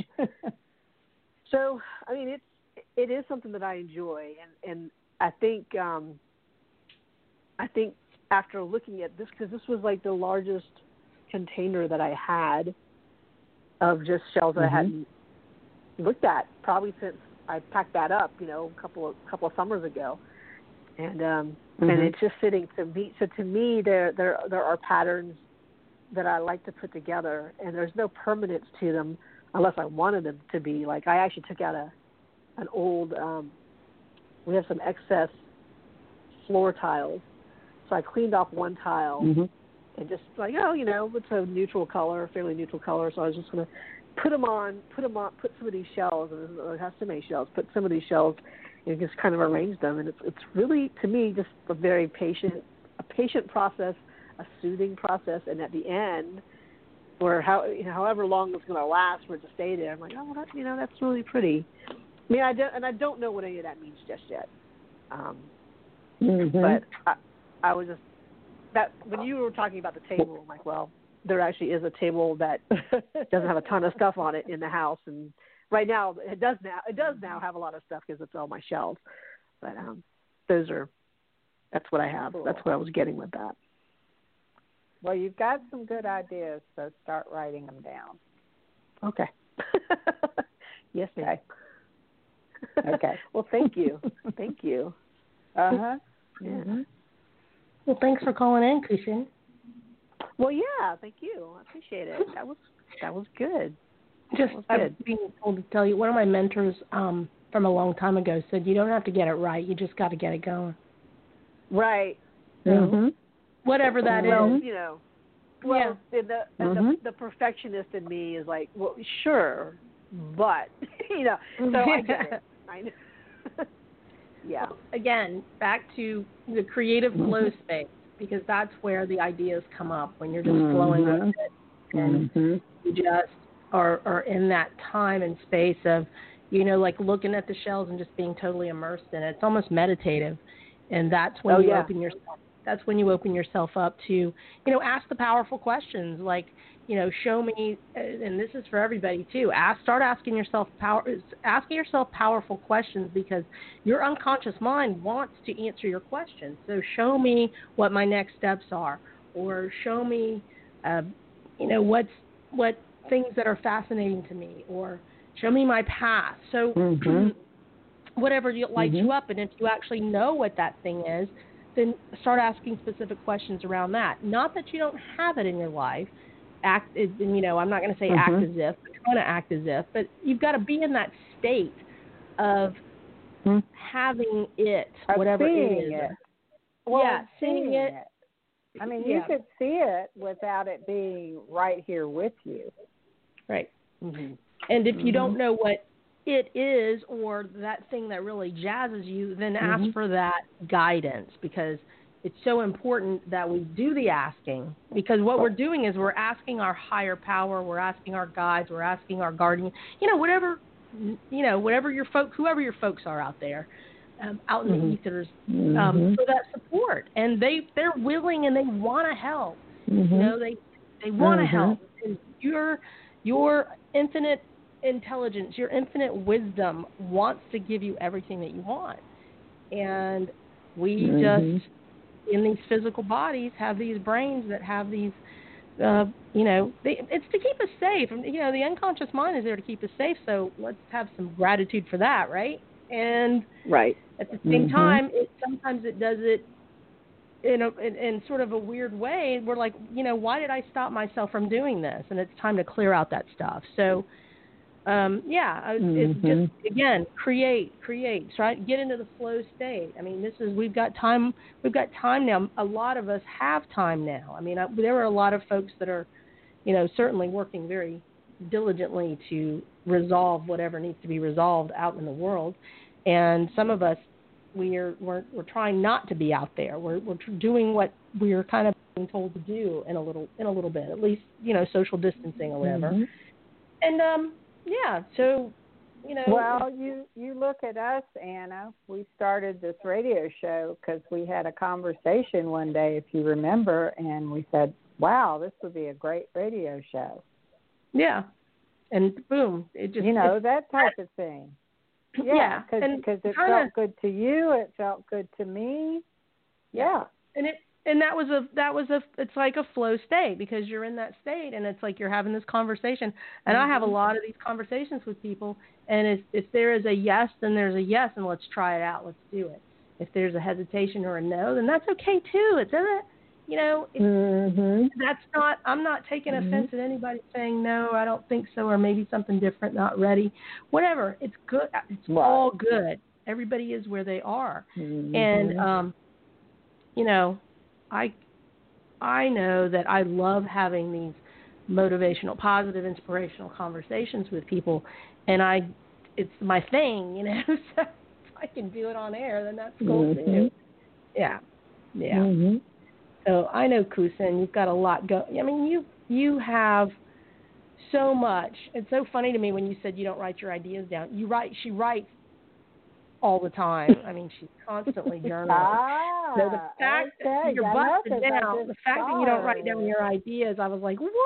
So I mean, it's it is something that I enjoy, and and I think. Um, I think after looking at this, because this was like the largest container that I had of just shells that mm-hmm. I hadn't looked at probably since I packed that up, you know, a couple of couple of summers ago, and um, mm-hmm. and it's just sitting to me. So to me, there there there are patterns that I like to put together, and there's no permanence to them unless I wanted them to be. Like I actually took out a an old. Um, we have some excess floor tiles. So I cleaned off one tile mm-hmm. and just like, oh, you know, it's a neutral color, fairly neutral color. So I was just going to put them on, put them on, put some of these shells, and it has so many shells, put some of these shells and just kind of arrange them. And it's it's really, to me, just a very patient, a patient process, a soothing process. And at the end, or how you know, however long it's going to last for it to stay there. I'm like, oh, that, you know, that's really pretty. I mean, I don't, and I don't know what any of that means just yet. Um, mm-hmm. But I, I was just that when you were talking about the table, I'm like, well, there actually is a table that doesn't have a ton of stuff on it in the house, and right now it does now. It does now have a lot of stuff because it's on my shelves. But um, those are that's what I have. Cool. That's what I was getting with that. Well, you've got some good ideas, so start writing them down. Okay. Yes, ma'am. Okay. Okay. Well, thank you. Thank you. Uh-huh. Yeah. Mm-hmm. Well, thanks for calling in, Kushin. Well, yeah, thank you. I appreciate it. That was that was good. Just That was I'm good. being told to tell you, one of my mentors um, from a long time ago said, you don't have to get it right. You just got to get it going. Right. Mm-hmm. Whatever that well, is. you know, well, Yeah. the, the, Mm-hmm. the the perfectionist in me is like, well, sure, but you know, so I get it. I know. Yeah. Again, back to the creative flow space, because that's where the ideas come up when you're just flowing with it, and Mm-hmm. you just are, are in that time and space of, you know, like looking at the shells and just being totally immersed in it. It's almost meditative, and that's when Oh, you yeah. open yourself. That's when you open yourself up to, you know, ask the powerful questions like, you know, show me, and this is for everybody too. Ask, start asking yourself power, asking yourself powerful questions, because your unconscious mind wants to answer your questions. So show me what my next steps are, or show me, uh, you know, what's what things that are fascinating to me, or show me my path. So Mm-hmm. whatever lights Mm-hmm. you up, and if you actually know what that thing is, then start asking specific questions around that. Not that you don't have it in your life. Act, you know, I'm not going to say Mm-hmm. act as if, but trying to act as if, but you've got to be in that state of Mm-hmm. having it, Of whatever it seeing is. it. Well, yeah, seeing it. it. I mean, yeah. you could see it without it being right here with you. Right. Mm-hmm. And if you Mm-hmm. don't know what it is, or that thing that really jazzes you, then ask Mm-hmm. for that guidance, because it's so important that we do the asking, because what we're doing is we're asking our higher power, we're asking our guides, we're asking our guardian, you know, whatever, you know, whatever your folk, whoever your folks are out there, um, out in Mm-hmm. the ethers, Mm-hmm. um, for that support, and they they're willing and they want to help. Mm-hmm. You know, they they want to Mm-hmm. help. And your your infinite intelligence, your infinite wisdom wants to give you everything that you want, and we Mm-hmm. just, in these physical bodies, have these brains that have these, uh, you know, they, it's to keep us safe. And, you know, the unconscious mind is there to keep us safe, so let's have some gratitude for that, right? And Right. at the same Mm-hmm. time, it sometimes it does it in, a, in in sort of a weird way. We're like, you know, why did I stop myself from doing this? And it's time to clear out that stuff. So, Um, yeah, it's, it's Mm-hmm. just, again, create, create, try get into the flow state. I mean, this is, we've got time, we've got time now. A lot of us have time now. I mean, I, there are a lot of folks that are, you know, certainly working very diligently to resolve whatever needs to be resolved out in the world. And some of us, we are, we're, we're trying not to be out there. We're, we're doing what we're kind of being told to do in a little, in a little bit, at least, you know, social distancing or whatever. Mm-hmm. And, um, yeah, so, you know. Well, you, you look at us, Anna. We started this radio show because we had a conversation one day, if you remember, and we said, wow, this would be a great radio show. Yeah. And boom, it just. You know, it, that type of thing. Yeah, because yeah. it kinda, felt good to you. It felt good to me. Yeah. And it and that was a that was a it's like a flow state, because you're in that state and it's like you're having this conversation. And Mm-hmm. I have a lot of these conversations with people, and if if there is a yes, then there's a yes, and let's try it out. Let's do it. If there's a hesitation or a no, then that's okay too. It doesn't, you know, it, Mm-hmm. that's not, I'm not taking Mm-hmm. offense at anybody saying no, I don't think so, or maybe something different, not ready, whatever. It's good. It's Right. all good. Everybody is where they are. Mm-hmm. And, um, you know, I, I know that I love having these motivational, positive, inspirational conversations with people, and I, it's my thing, you know, so if I can do it on air, then that's cool Mm-hmm. too. Yeah. Yeah. Mm-hmm. So I know, Kusin, you've got a lot go. I mean, you you have so much. It's so funny to me when you said you don't write your ideas down. You write. She writes all the time. I mean, she's constantly journaling. Ah, so the fact okay. that you're I busted know, down, the fact that you don't write down your ideas, I was like, what?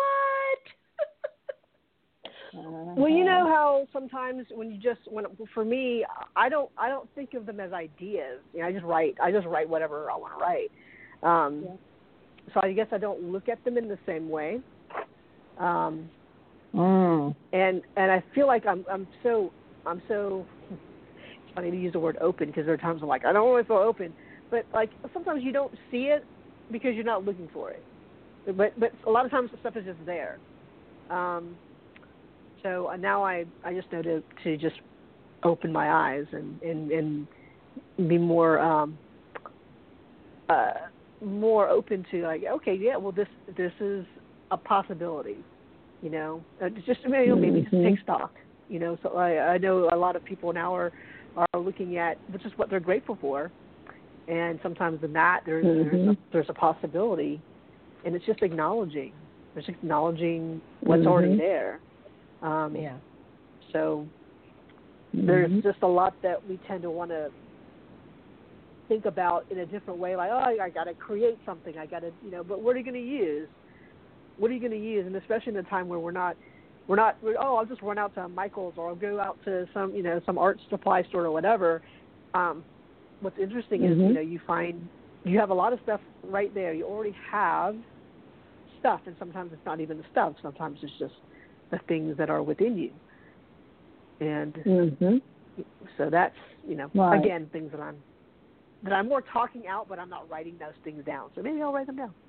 Uh-huh. Well, you know how sometimes when you just when for me, I don't I don't think of them as ideas. You know, I just write. I just write whatever I want to write. Um, Yeah. So I guess I don't look at them in the same way. Um, Mm. and and I feel like I'm I'm so I'm so. It's funny to use the word open because there are times I'm like I don't really feel open, but like sometimes you don't see it because you're not looking for it. But but a lot of times the stuff is just there. Um, So now I, I just know to, to just open my eyes and, and, and be more um, uh, more open to like, okay, yeah, well, this this is a possibility, you know, uh, just maybe, maybe just take stock, you know. So I, I know a lot of people now are, are looking at which is what they're grateful for, and sometimes in that there's Mm-hmm. there's, a, there's a possibility, and it's just acknowledging, it's just acknowledging what's Mm-hmm. already there. Um, Yeah. So Mm-hmm. there's just a lot that we tend to want to think about in a different way, like, oh, I, I got to create something, I got to, you know, but what are you going to use? What are you going to use? And especially in a time where we're not, we're not, we're, oh, I'll just run out to Michael's or I'll go out to some, you know, some art supply store or whatever. Um, what's interesting Mm-hmm. is, you know, you find you have a lot of stuff right there. You already have stuff, and sometimes it's not even the stuff. Sometimes it's just the things that are within you. And Mm-hmm. so that's, you know, Right. again, things that I'm that I'm more talking out, but I'm not writing those things down. So maybe I'll write them down.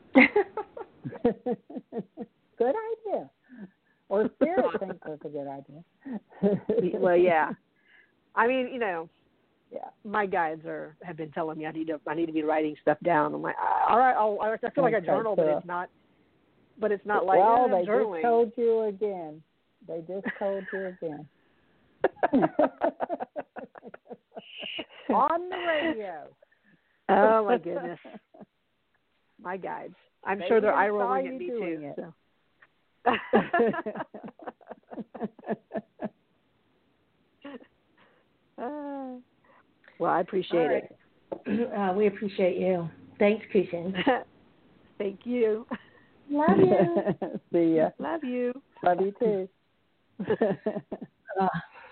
Good idea. Or Spirit thinks that's a good idea. Well, yeah. I mean, you know, yeah. my guides are have been telling me I need to I need to be writing stuff down. I'm like, all right, I'll, I feel like I Okay, journal, so- but it's not. But it's not like well, eh, they journaling. just told you again. They just told you again. On the radio. Oh my goodness, my guides. I'm They sure they're even eye saw rolling you at me doing too. it. So. uh, well, I appreciate right. it. Uh, we appreciate you. Thanks, Kushin. Thank you. Love you. See ya. Love you. Love you too. uh,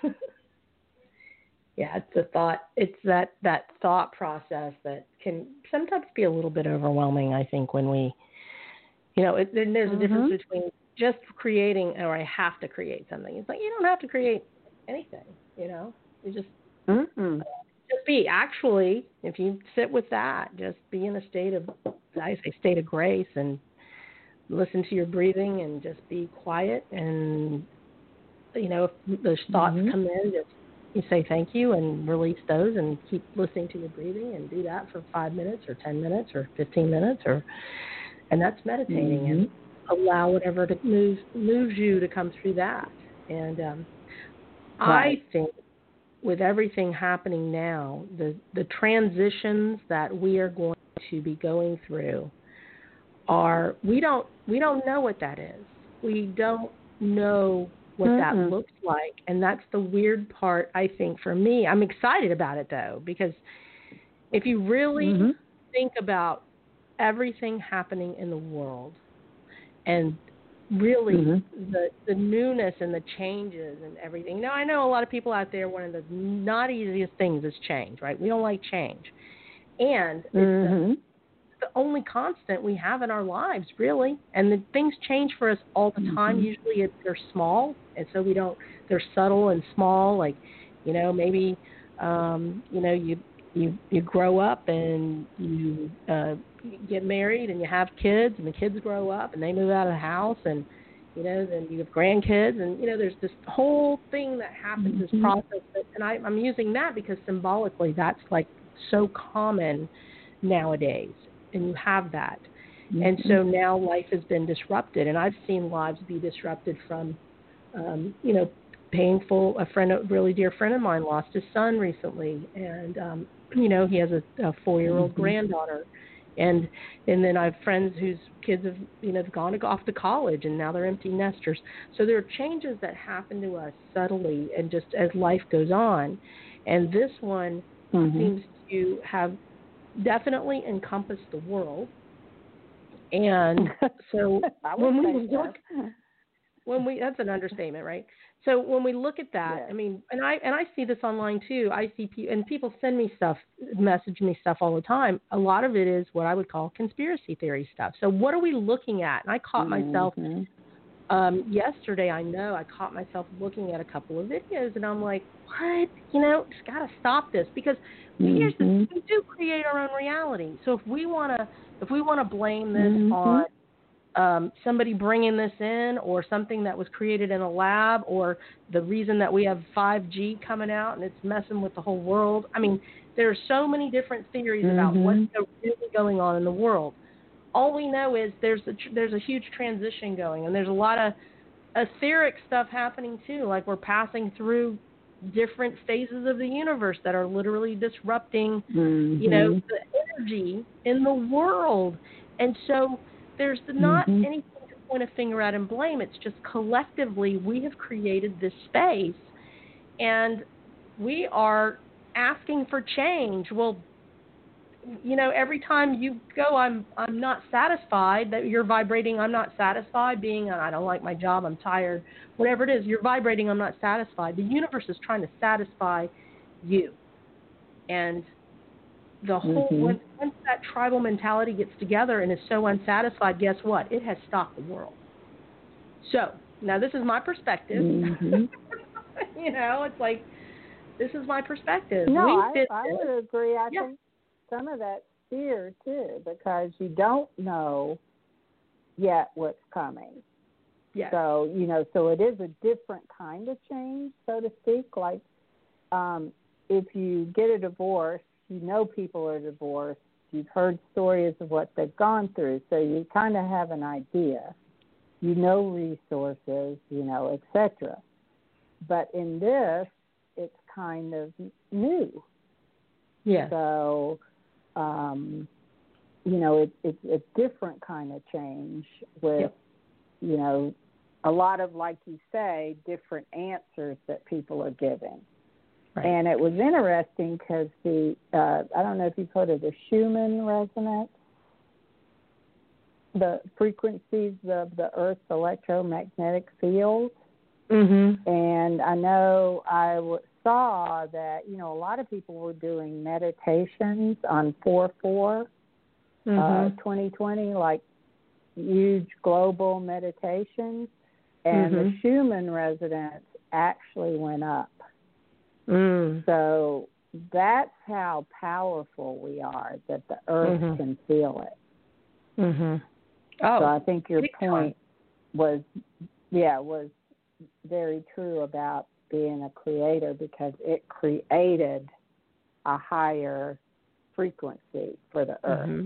yeah, it's a thought. It's that, that thought process that can sometimes be a little bit overwhelming, I think, when we, you know, it, then there's a Mm-hmm. difference between just creating or I have to create something. It's like you don't have to create anything, you know. You just Mm-mm. just be. Actually, if you sit with that, just be in a state of, I say, state of grace and listen to your breathing and just be quiet. And, you know, if those thoughts Mm-hmm. come in, just you say thank you and release those and keep listening to your breathing and do that for five minutes or ten minutes or fifteen minutes or, and that's meditating Mm-hmm. and allow whatever to move, moves you to come through that. And um, Right. I think with everything happening now, the, the transitions that we are going to be going through are, we don't, we don't know what that is. We don't know what Mm-mm. that looks like. And that's the weird part, I think, for me. I'm excited about it, though, because if you really Mm-hmm. think about everything happening in the world and really Mm-hmm. the the newness and the changes and everything. Now, I know a lot of people out there, one of the not easiest things is change, right? We don't like change. And it's Mm-hmm. the, the only constant we have in our lives, really. And the things change for us all the time. Mm-hmm. Usually it, they're small, and so we don't, they're subtle and small. Like, you know, maybe, um, you know, you, you, you grow up and you uh, get married and you have kids, and the kids grow up and they move out of the house, and, you know, then you have grandkids, and, you know, there's this whole thing that happens, this Mm-hmm. process. That, and I, I'm using that because symbolically that's like so common nowadays, and you have that. Mm-hmm. And so now life has been disrupted, and I've seen lives be disrupted from, um, you know, painful. A friend, a really dear friend of mine, lost his son recently, and um, you know, he has a, a four-year-old Mm-hmm. granddaughter, And and then I have friends whose kids have, you know, have gone off to college and now they're empty nesters. So there are changes that happen to us subtly and just as life goes on. And this one mm-hmm. seems to have definitely encompassed the world. And so when we look, that. when we, that's an understatement, right? So when we look at that, yes. I mean, and I and I see this online too. I see people, and people send me stuff, message me stuff all the time. A lot of it is what I would call conspiracy theory stuff. So what are we looking at? And I caught mm-hmm. myself um, yesterday. I know I caught myself looking at a couple of videos, and I'm like, what? You know, just gotta stop this because mm-hmm. here's the, we do create our own reality. So if we wanna if we wanna blame this mm-hmm. on Um, somebody bringing this in or something that was created in a lab or the reason that we have five G coming out and it's messing with the whole world. I mean, there are so many different theories mm-hmm. about what's really going on in the world. All we know is there's a, there's a huge transition going and there's a lot of etheric stuff happening too. Like we're passing through different phases of the universe that are literally disrupting, mm-hmm. you know, the energy in the world. And so there's not mm-hmm. anything to point a finger at and blame. It's just collectively we have created this space, and we are asking for change. Well, you know, every time you go, I'm I'm not satisfied, that you're vibrating, I'm not satisfied, being, I don't like my job, I'm tired, whatever it is, you're vibrating, I'm not satisfied. The universe is trying to satisfy you. And the whole, mm-hmm. once, once that tribal mentality gets together and is so unsatisfied, guess what? It has stopped the world. So, now this is my perspective. Mm-hmm. You know, it's like, this is my perspective. No, I, I would agree. I yeah. think some of that's fear, too, because you don't know yet what's coming. Yes. So, you know, so it is a different kind of change, so to speak. Like, um, if you get a divorce, you know people are divorced. You've heard stories of what they've gone through, so you kind of have an idea. You know resources, you know, et cetera. But in this, it's kind of new. Yeah. So, um, you know, it, it's a different kind of change with, yep. you know, a lot of, like you say, different answers that people are giving. Right. And it was interesting because the, uh, I don't know if you've heard of the Schumann resonance, the frequencies of the Earth's electromagnetic field. Mm-hmm. And I know I w- saw that, you know, a lot of people were doing meditations on four four, mm-hmm. uh, twenty twenty, like huge global meditations. And mm-hmm. the Schumann resonance actually went up. Mm. So that's how powerful we are, that the earth mm-hmm. can feel it. Mm-hmm. Oh, so I think your point was, yeah, was very true about being a creator because it created a higher frequency for the earth. Mm-hmm.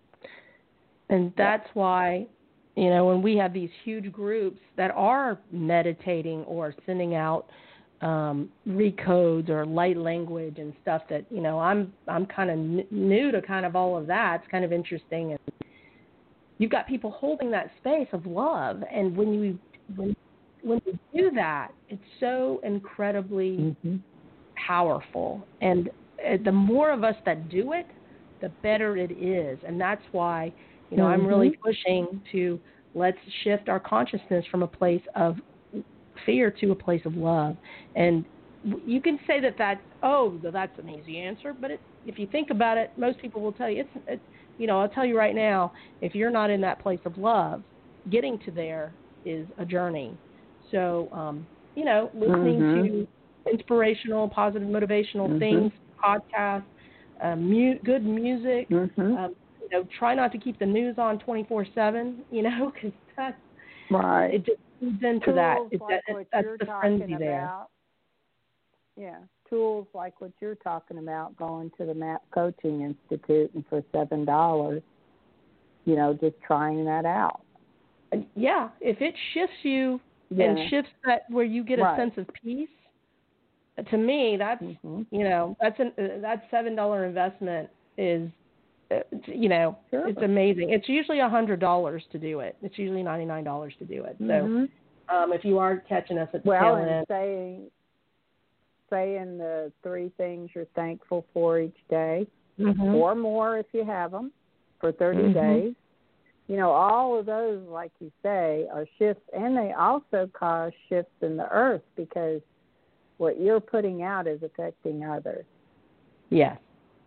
And that's yeah. why, you know, when we have these huge groups that are meditating or sending out um, recodes or light language and stuff that, you know, I'm I'm kind of n- new to kind of all of that. It's kind of interesting. And you've got people holding that space of love. And when you when, when you do that, it's so incredibly mm-hmm. powerful. And uh, the more of us that do it, the better it is. And that's why, you know, mm-hmm. I'm really pushing to let's shift our consciousness from a place of fear to a place of love. And you can say that that's, oh, that's an easy answer, but it, if you think about it, most people will tell you, it's, it's, you know, I'll tell you right now, if you're not in that place of love, getting to there is a journey. So, um, you know, listening mm-hmm. to inspirational, positive, motivational mm-hmm. things, podcasts, uh, mu- good music, mm-hmm. um, you know, try not to keep the news on twenty-four seven, you know, because that's, right. it just feeds into tools that. It, like that what that's you're the talking frenzy there. About. Yeah, tools like what you're talking about, going to the MAP Coaching Institute and for seven dollars, you know, just trying that out. Yeah, if it shifts you yeah. and shifts that where you get a right. sense of peace, to me, that's, mm-hmm. you know, that's an, uh, that seven dollar investment is uh, you know, Sure. it's amazing. It's usually a hundred dollars to do it. It's usually ninety nine dollars to do it. So, Mm-hmm. um, if you are catching us at the Well, tail and end, saying saying the three things you're thankful for each day, mm-hmm. or more if you have them, for thirty Mm-hmm. days. You know, all of those, like you say, are shifts, and they also cause shifts in the earth because what you're putting out is affecting others. Yes.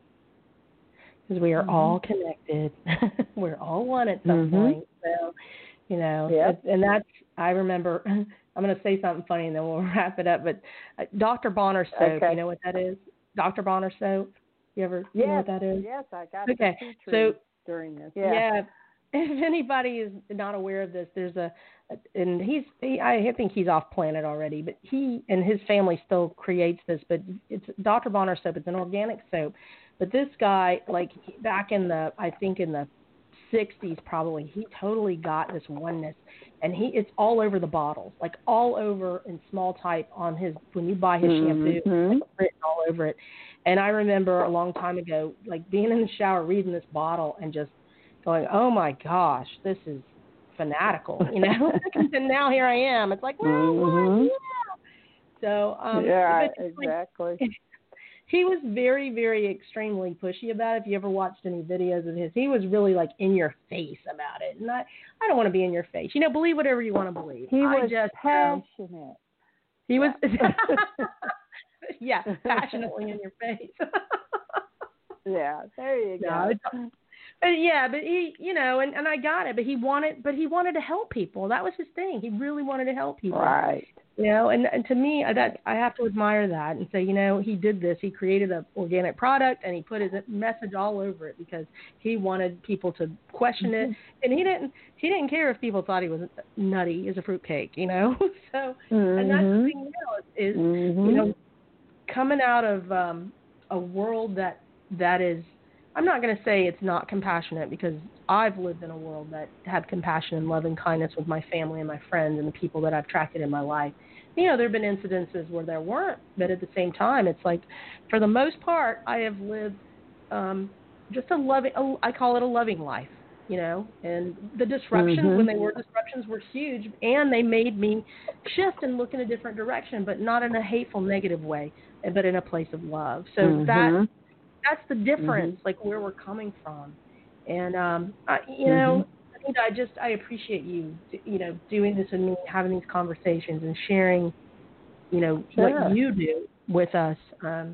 Because we are Mm-hmm. all connected. We're all one at some Mm-hmm. point. So, you know, Yep. and that's, I remember, I'm going to say something funny and then we'll wrap it up. But uh, Doctor Bonner soap, Okay. you know what that is? Doctor Bonner soap? You ever Yes. know what that is? Yes, I got Okay. the tea So, tree during this. Yeah. yeah. If anybody is not aware of this, there's a, and he's, he, I think he's off planet already, but he and his family still creates this, but it's Doctor Bonner soap. It's an organic soap. But this guy, like back in the, I think in the sixties probably, he totally got this oneness. And he, it's all over the bottles, like all over in small type on his, when you buy his shampoo, Mm-hmm. it's written all over it. And I remember a long time ago, like being in the shower, reading this bottle and just going, oh my gosh, this is fanatical, you know? And now here I am. It's like, well, Mm-hmm. what? Yeah. So, um, yeah, but exactly. Like, he was very, very extremely pushy about it. If you ever watched any videos of his, he was really like in your face about it. And I, I don't want to be in your face. You know, believe whatever you want to believe. He I was just, passionate. Um, he yeah. was, yeah, passionately in your face. Yeah, there you go. No, it's, but yeah, but he, you know, and, and I got it, but he wanted, but he wanted to help people. That was his thing. He really wanted to help people. Right. You know, and, and to me, that I have to admire that and say, you know, he did this. He created an organic product and he put his message all over it because he wanted people to question it. And he didn't, he didn't care if people thought he was nutty as a fruitcake, you know. So, Mm-hmm. and that's the thing now is, mm-hmm. you know, coming out of um, a world that that is, I'm not going to say it's not compassionate because I've lived in a world that had compassion and love and kindness with my family and my friends and the people that I've attracted in my life. You know, there have been incidences where there weren't, but at the same time, it's like, for the most part, I have lived um, just a loving, a, I call it a loving life, you know, and the disruptions, mm-hmm. when they were disruptions, were huge, and they made me shift and look in a different direction, but not in a hateful, negative way, but in a place of love. So mm-hmm. that that's the difference, mm-hmm. like where we're coming from. And, um, I, you know, mm-hmm. Anita, I just, I appreciate you, you know, doing this with me, having these conversations and sharing, you know, sure. what you do with us. Um,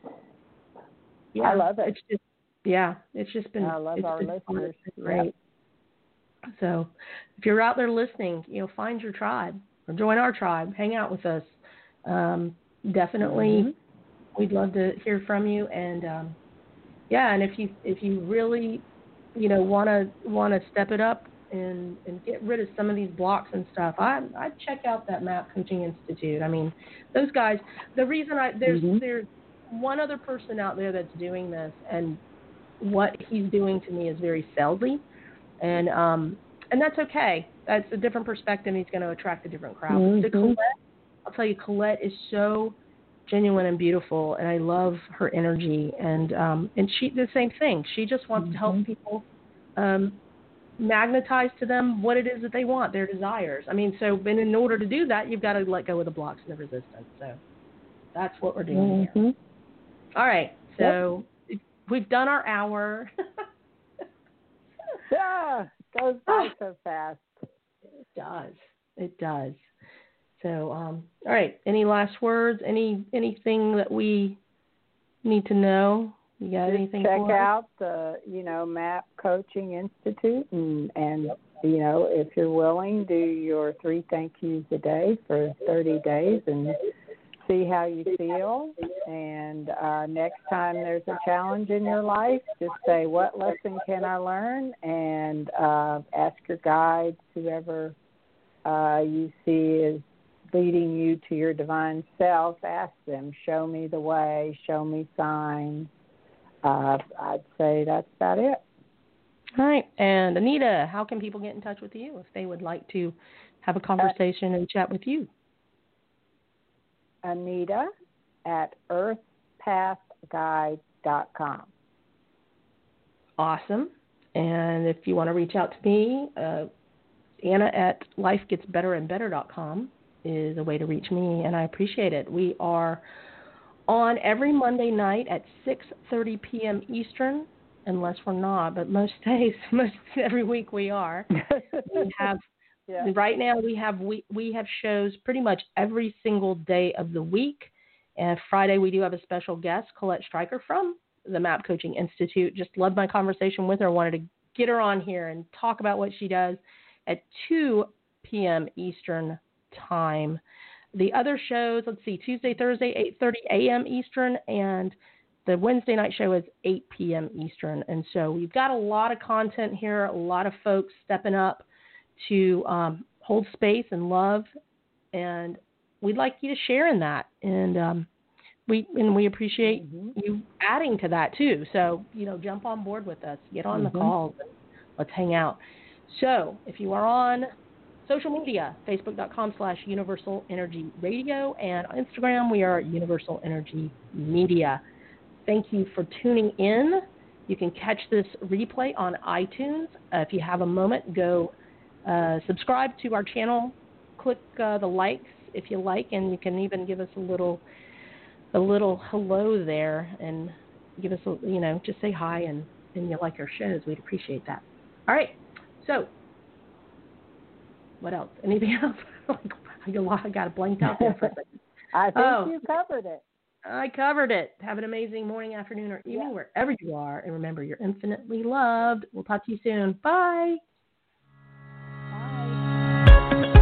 yeah, I love it. It's just, yeah, it's just been, I love it's our been listeners. great. Yep. So if you're out there listening, you know, find your tribe or join our tribe, hang out with us. Um, definitely. Mm-hmm. We'd love to hear from you, and um, yeah, and if you if you really, you know, wanna wanna step it up and, and get rid of some of these blocks and stuff, I I'd check out that MAP Coaching Institute. I mean, those guys. The reason I there's mm-hmm. there's one other person out there that's doing this, and what he's doing to me is very salesy, and um and that's okay. That's a different perspective. He's going to attract a different crowd. Mm-hmm. But to Colette, I'll tell you, Colette is so genuine and beautiful, and I love her energy. And um, and she the same thing. She just wants mm-hmm. to help people um, magnetize to them what it is that they want, their desires. I mean, so and in order to do that, you've got to let go of the blocks and the resistance. So that's what we're doing mm-hmm. here. All right, so yep. we've done our hour. Yeah, goes by so fast. It does. It does. So, um, all right. Any last words? Any anything that we need to know? You got Just anything? Check for out us? the you know MAP Coaching Institute, and and yep. you know if you're willing, do your three thank yous a day for thirty days, and see how you feel. And uh, next time there's a challenge in your life, just say, what lesson can I learn? And uh, ask your guides, whoever uh, you see is leading you to your divine self, ask them, show me the way, show me signs. Uh, I'd say that's about it. All right. And Anita, how can people get in touch with you if they would like to have a conversation uh, and chat with you? Anita at earth path guide dot com. awesome. And if you want to reach out to me, uh, Anna at life gets better and better dot com is a way to reach me, and I appreciate it. We are on every Monday night at six thirty p.m. Eastern, unless we're not, but most days, most every week we are. We have yeah. Right now we have we, we have shows pretty much every single day of the week. And Friday we do have a special guest, Colette Stryker from the MAP Coaching Institute. Just loved my conversation with her. Wanted to get her on here and talk about what she does at two p.m. Eastern time. The other shows, let's see, Tuesday, Thursday, eight thirty a.m. Eastern, and the Wednesday night show is eight p.m. Eastern. And so we've got a lot of content here, a lot of folks stepping up to um, hold space and love, and we'd like you to share in that. And um, we and we appreciate mm-hmm. you adding to that too. So, you know, jump on board with us, get on mm-hmm. the calls, and let's hang out. So if you are on social media, facebook.com slash Universal Energy Radio, and on Instagram, we are Universal Energy Media. Thank you for tuning in. You can catch this replay on iTunes. Uh, if you have a moment, go uh, subscribe to our channel. Click uh, the likes if you like, and you can even give us a little, a little hello there, and give us a, you know, just say hi and, and you like our shows. We'd appreciate that. All right. So, what else? Anything else? I got blanked out there for a second. I think oh, you covered it. I covered it. Have an amazing morning, afternoon, or evening, yeah. wherever you are. And remember, you're infinitely loved. We'll talk to you soon. Bye. Bye.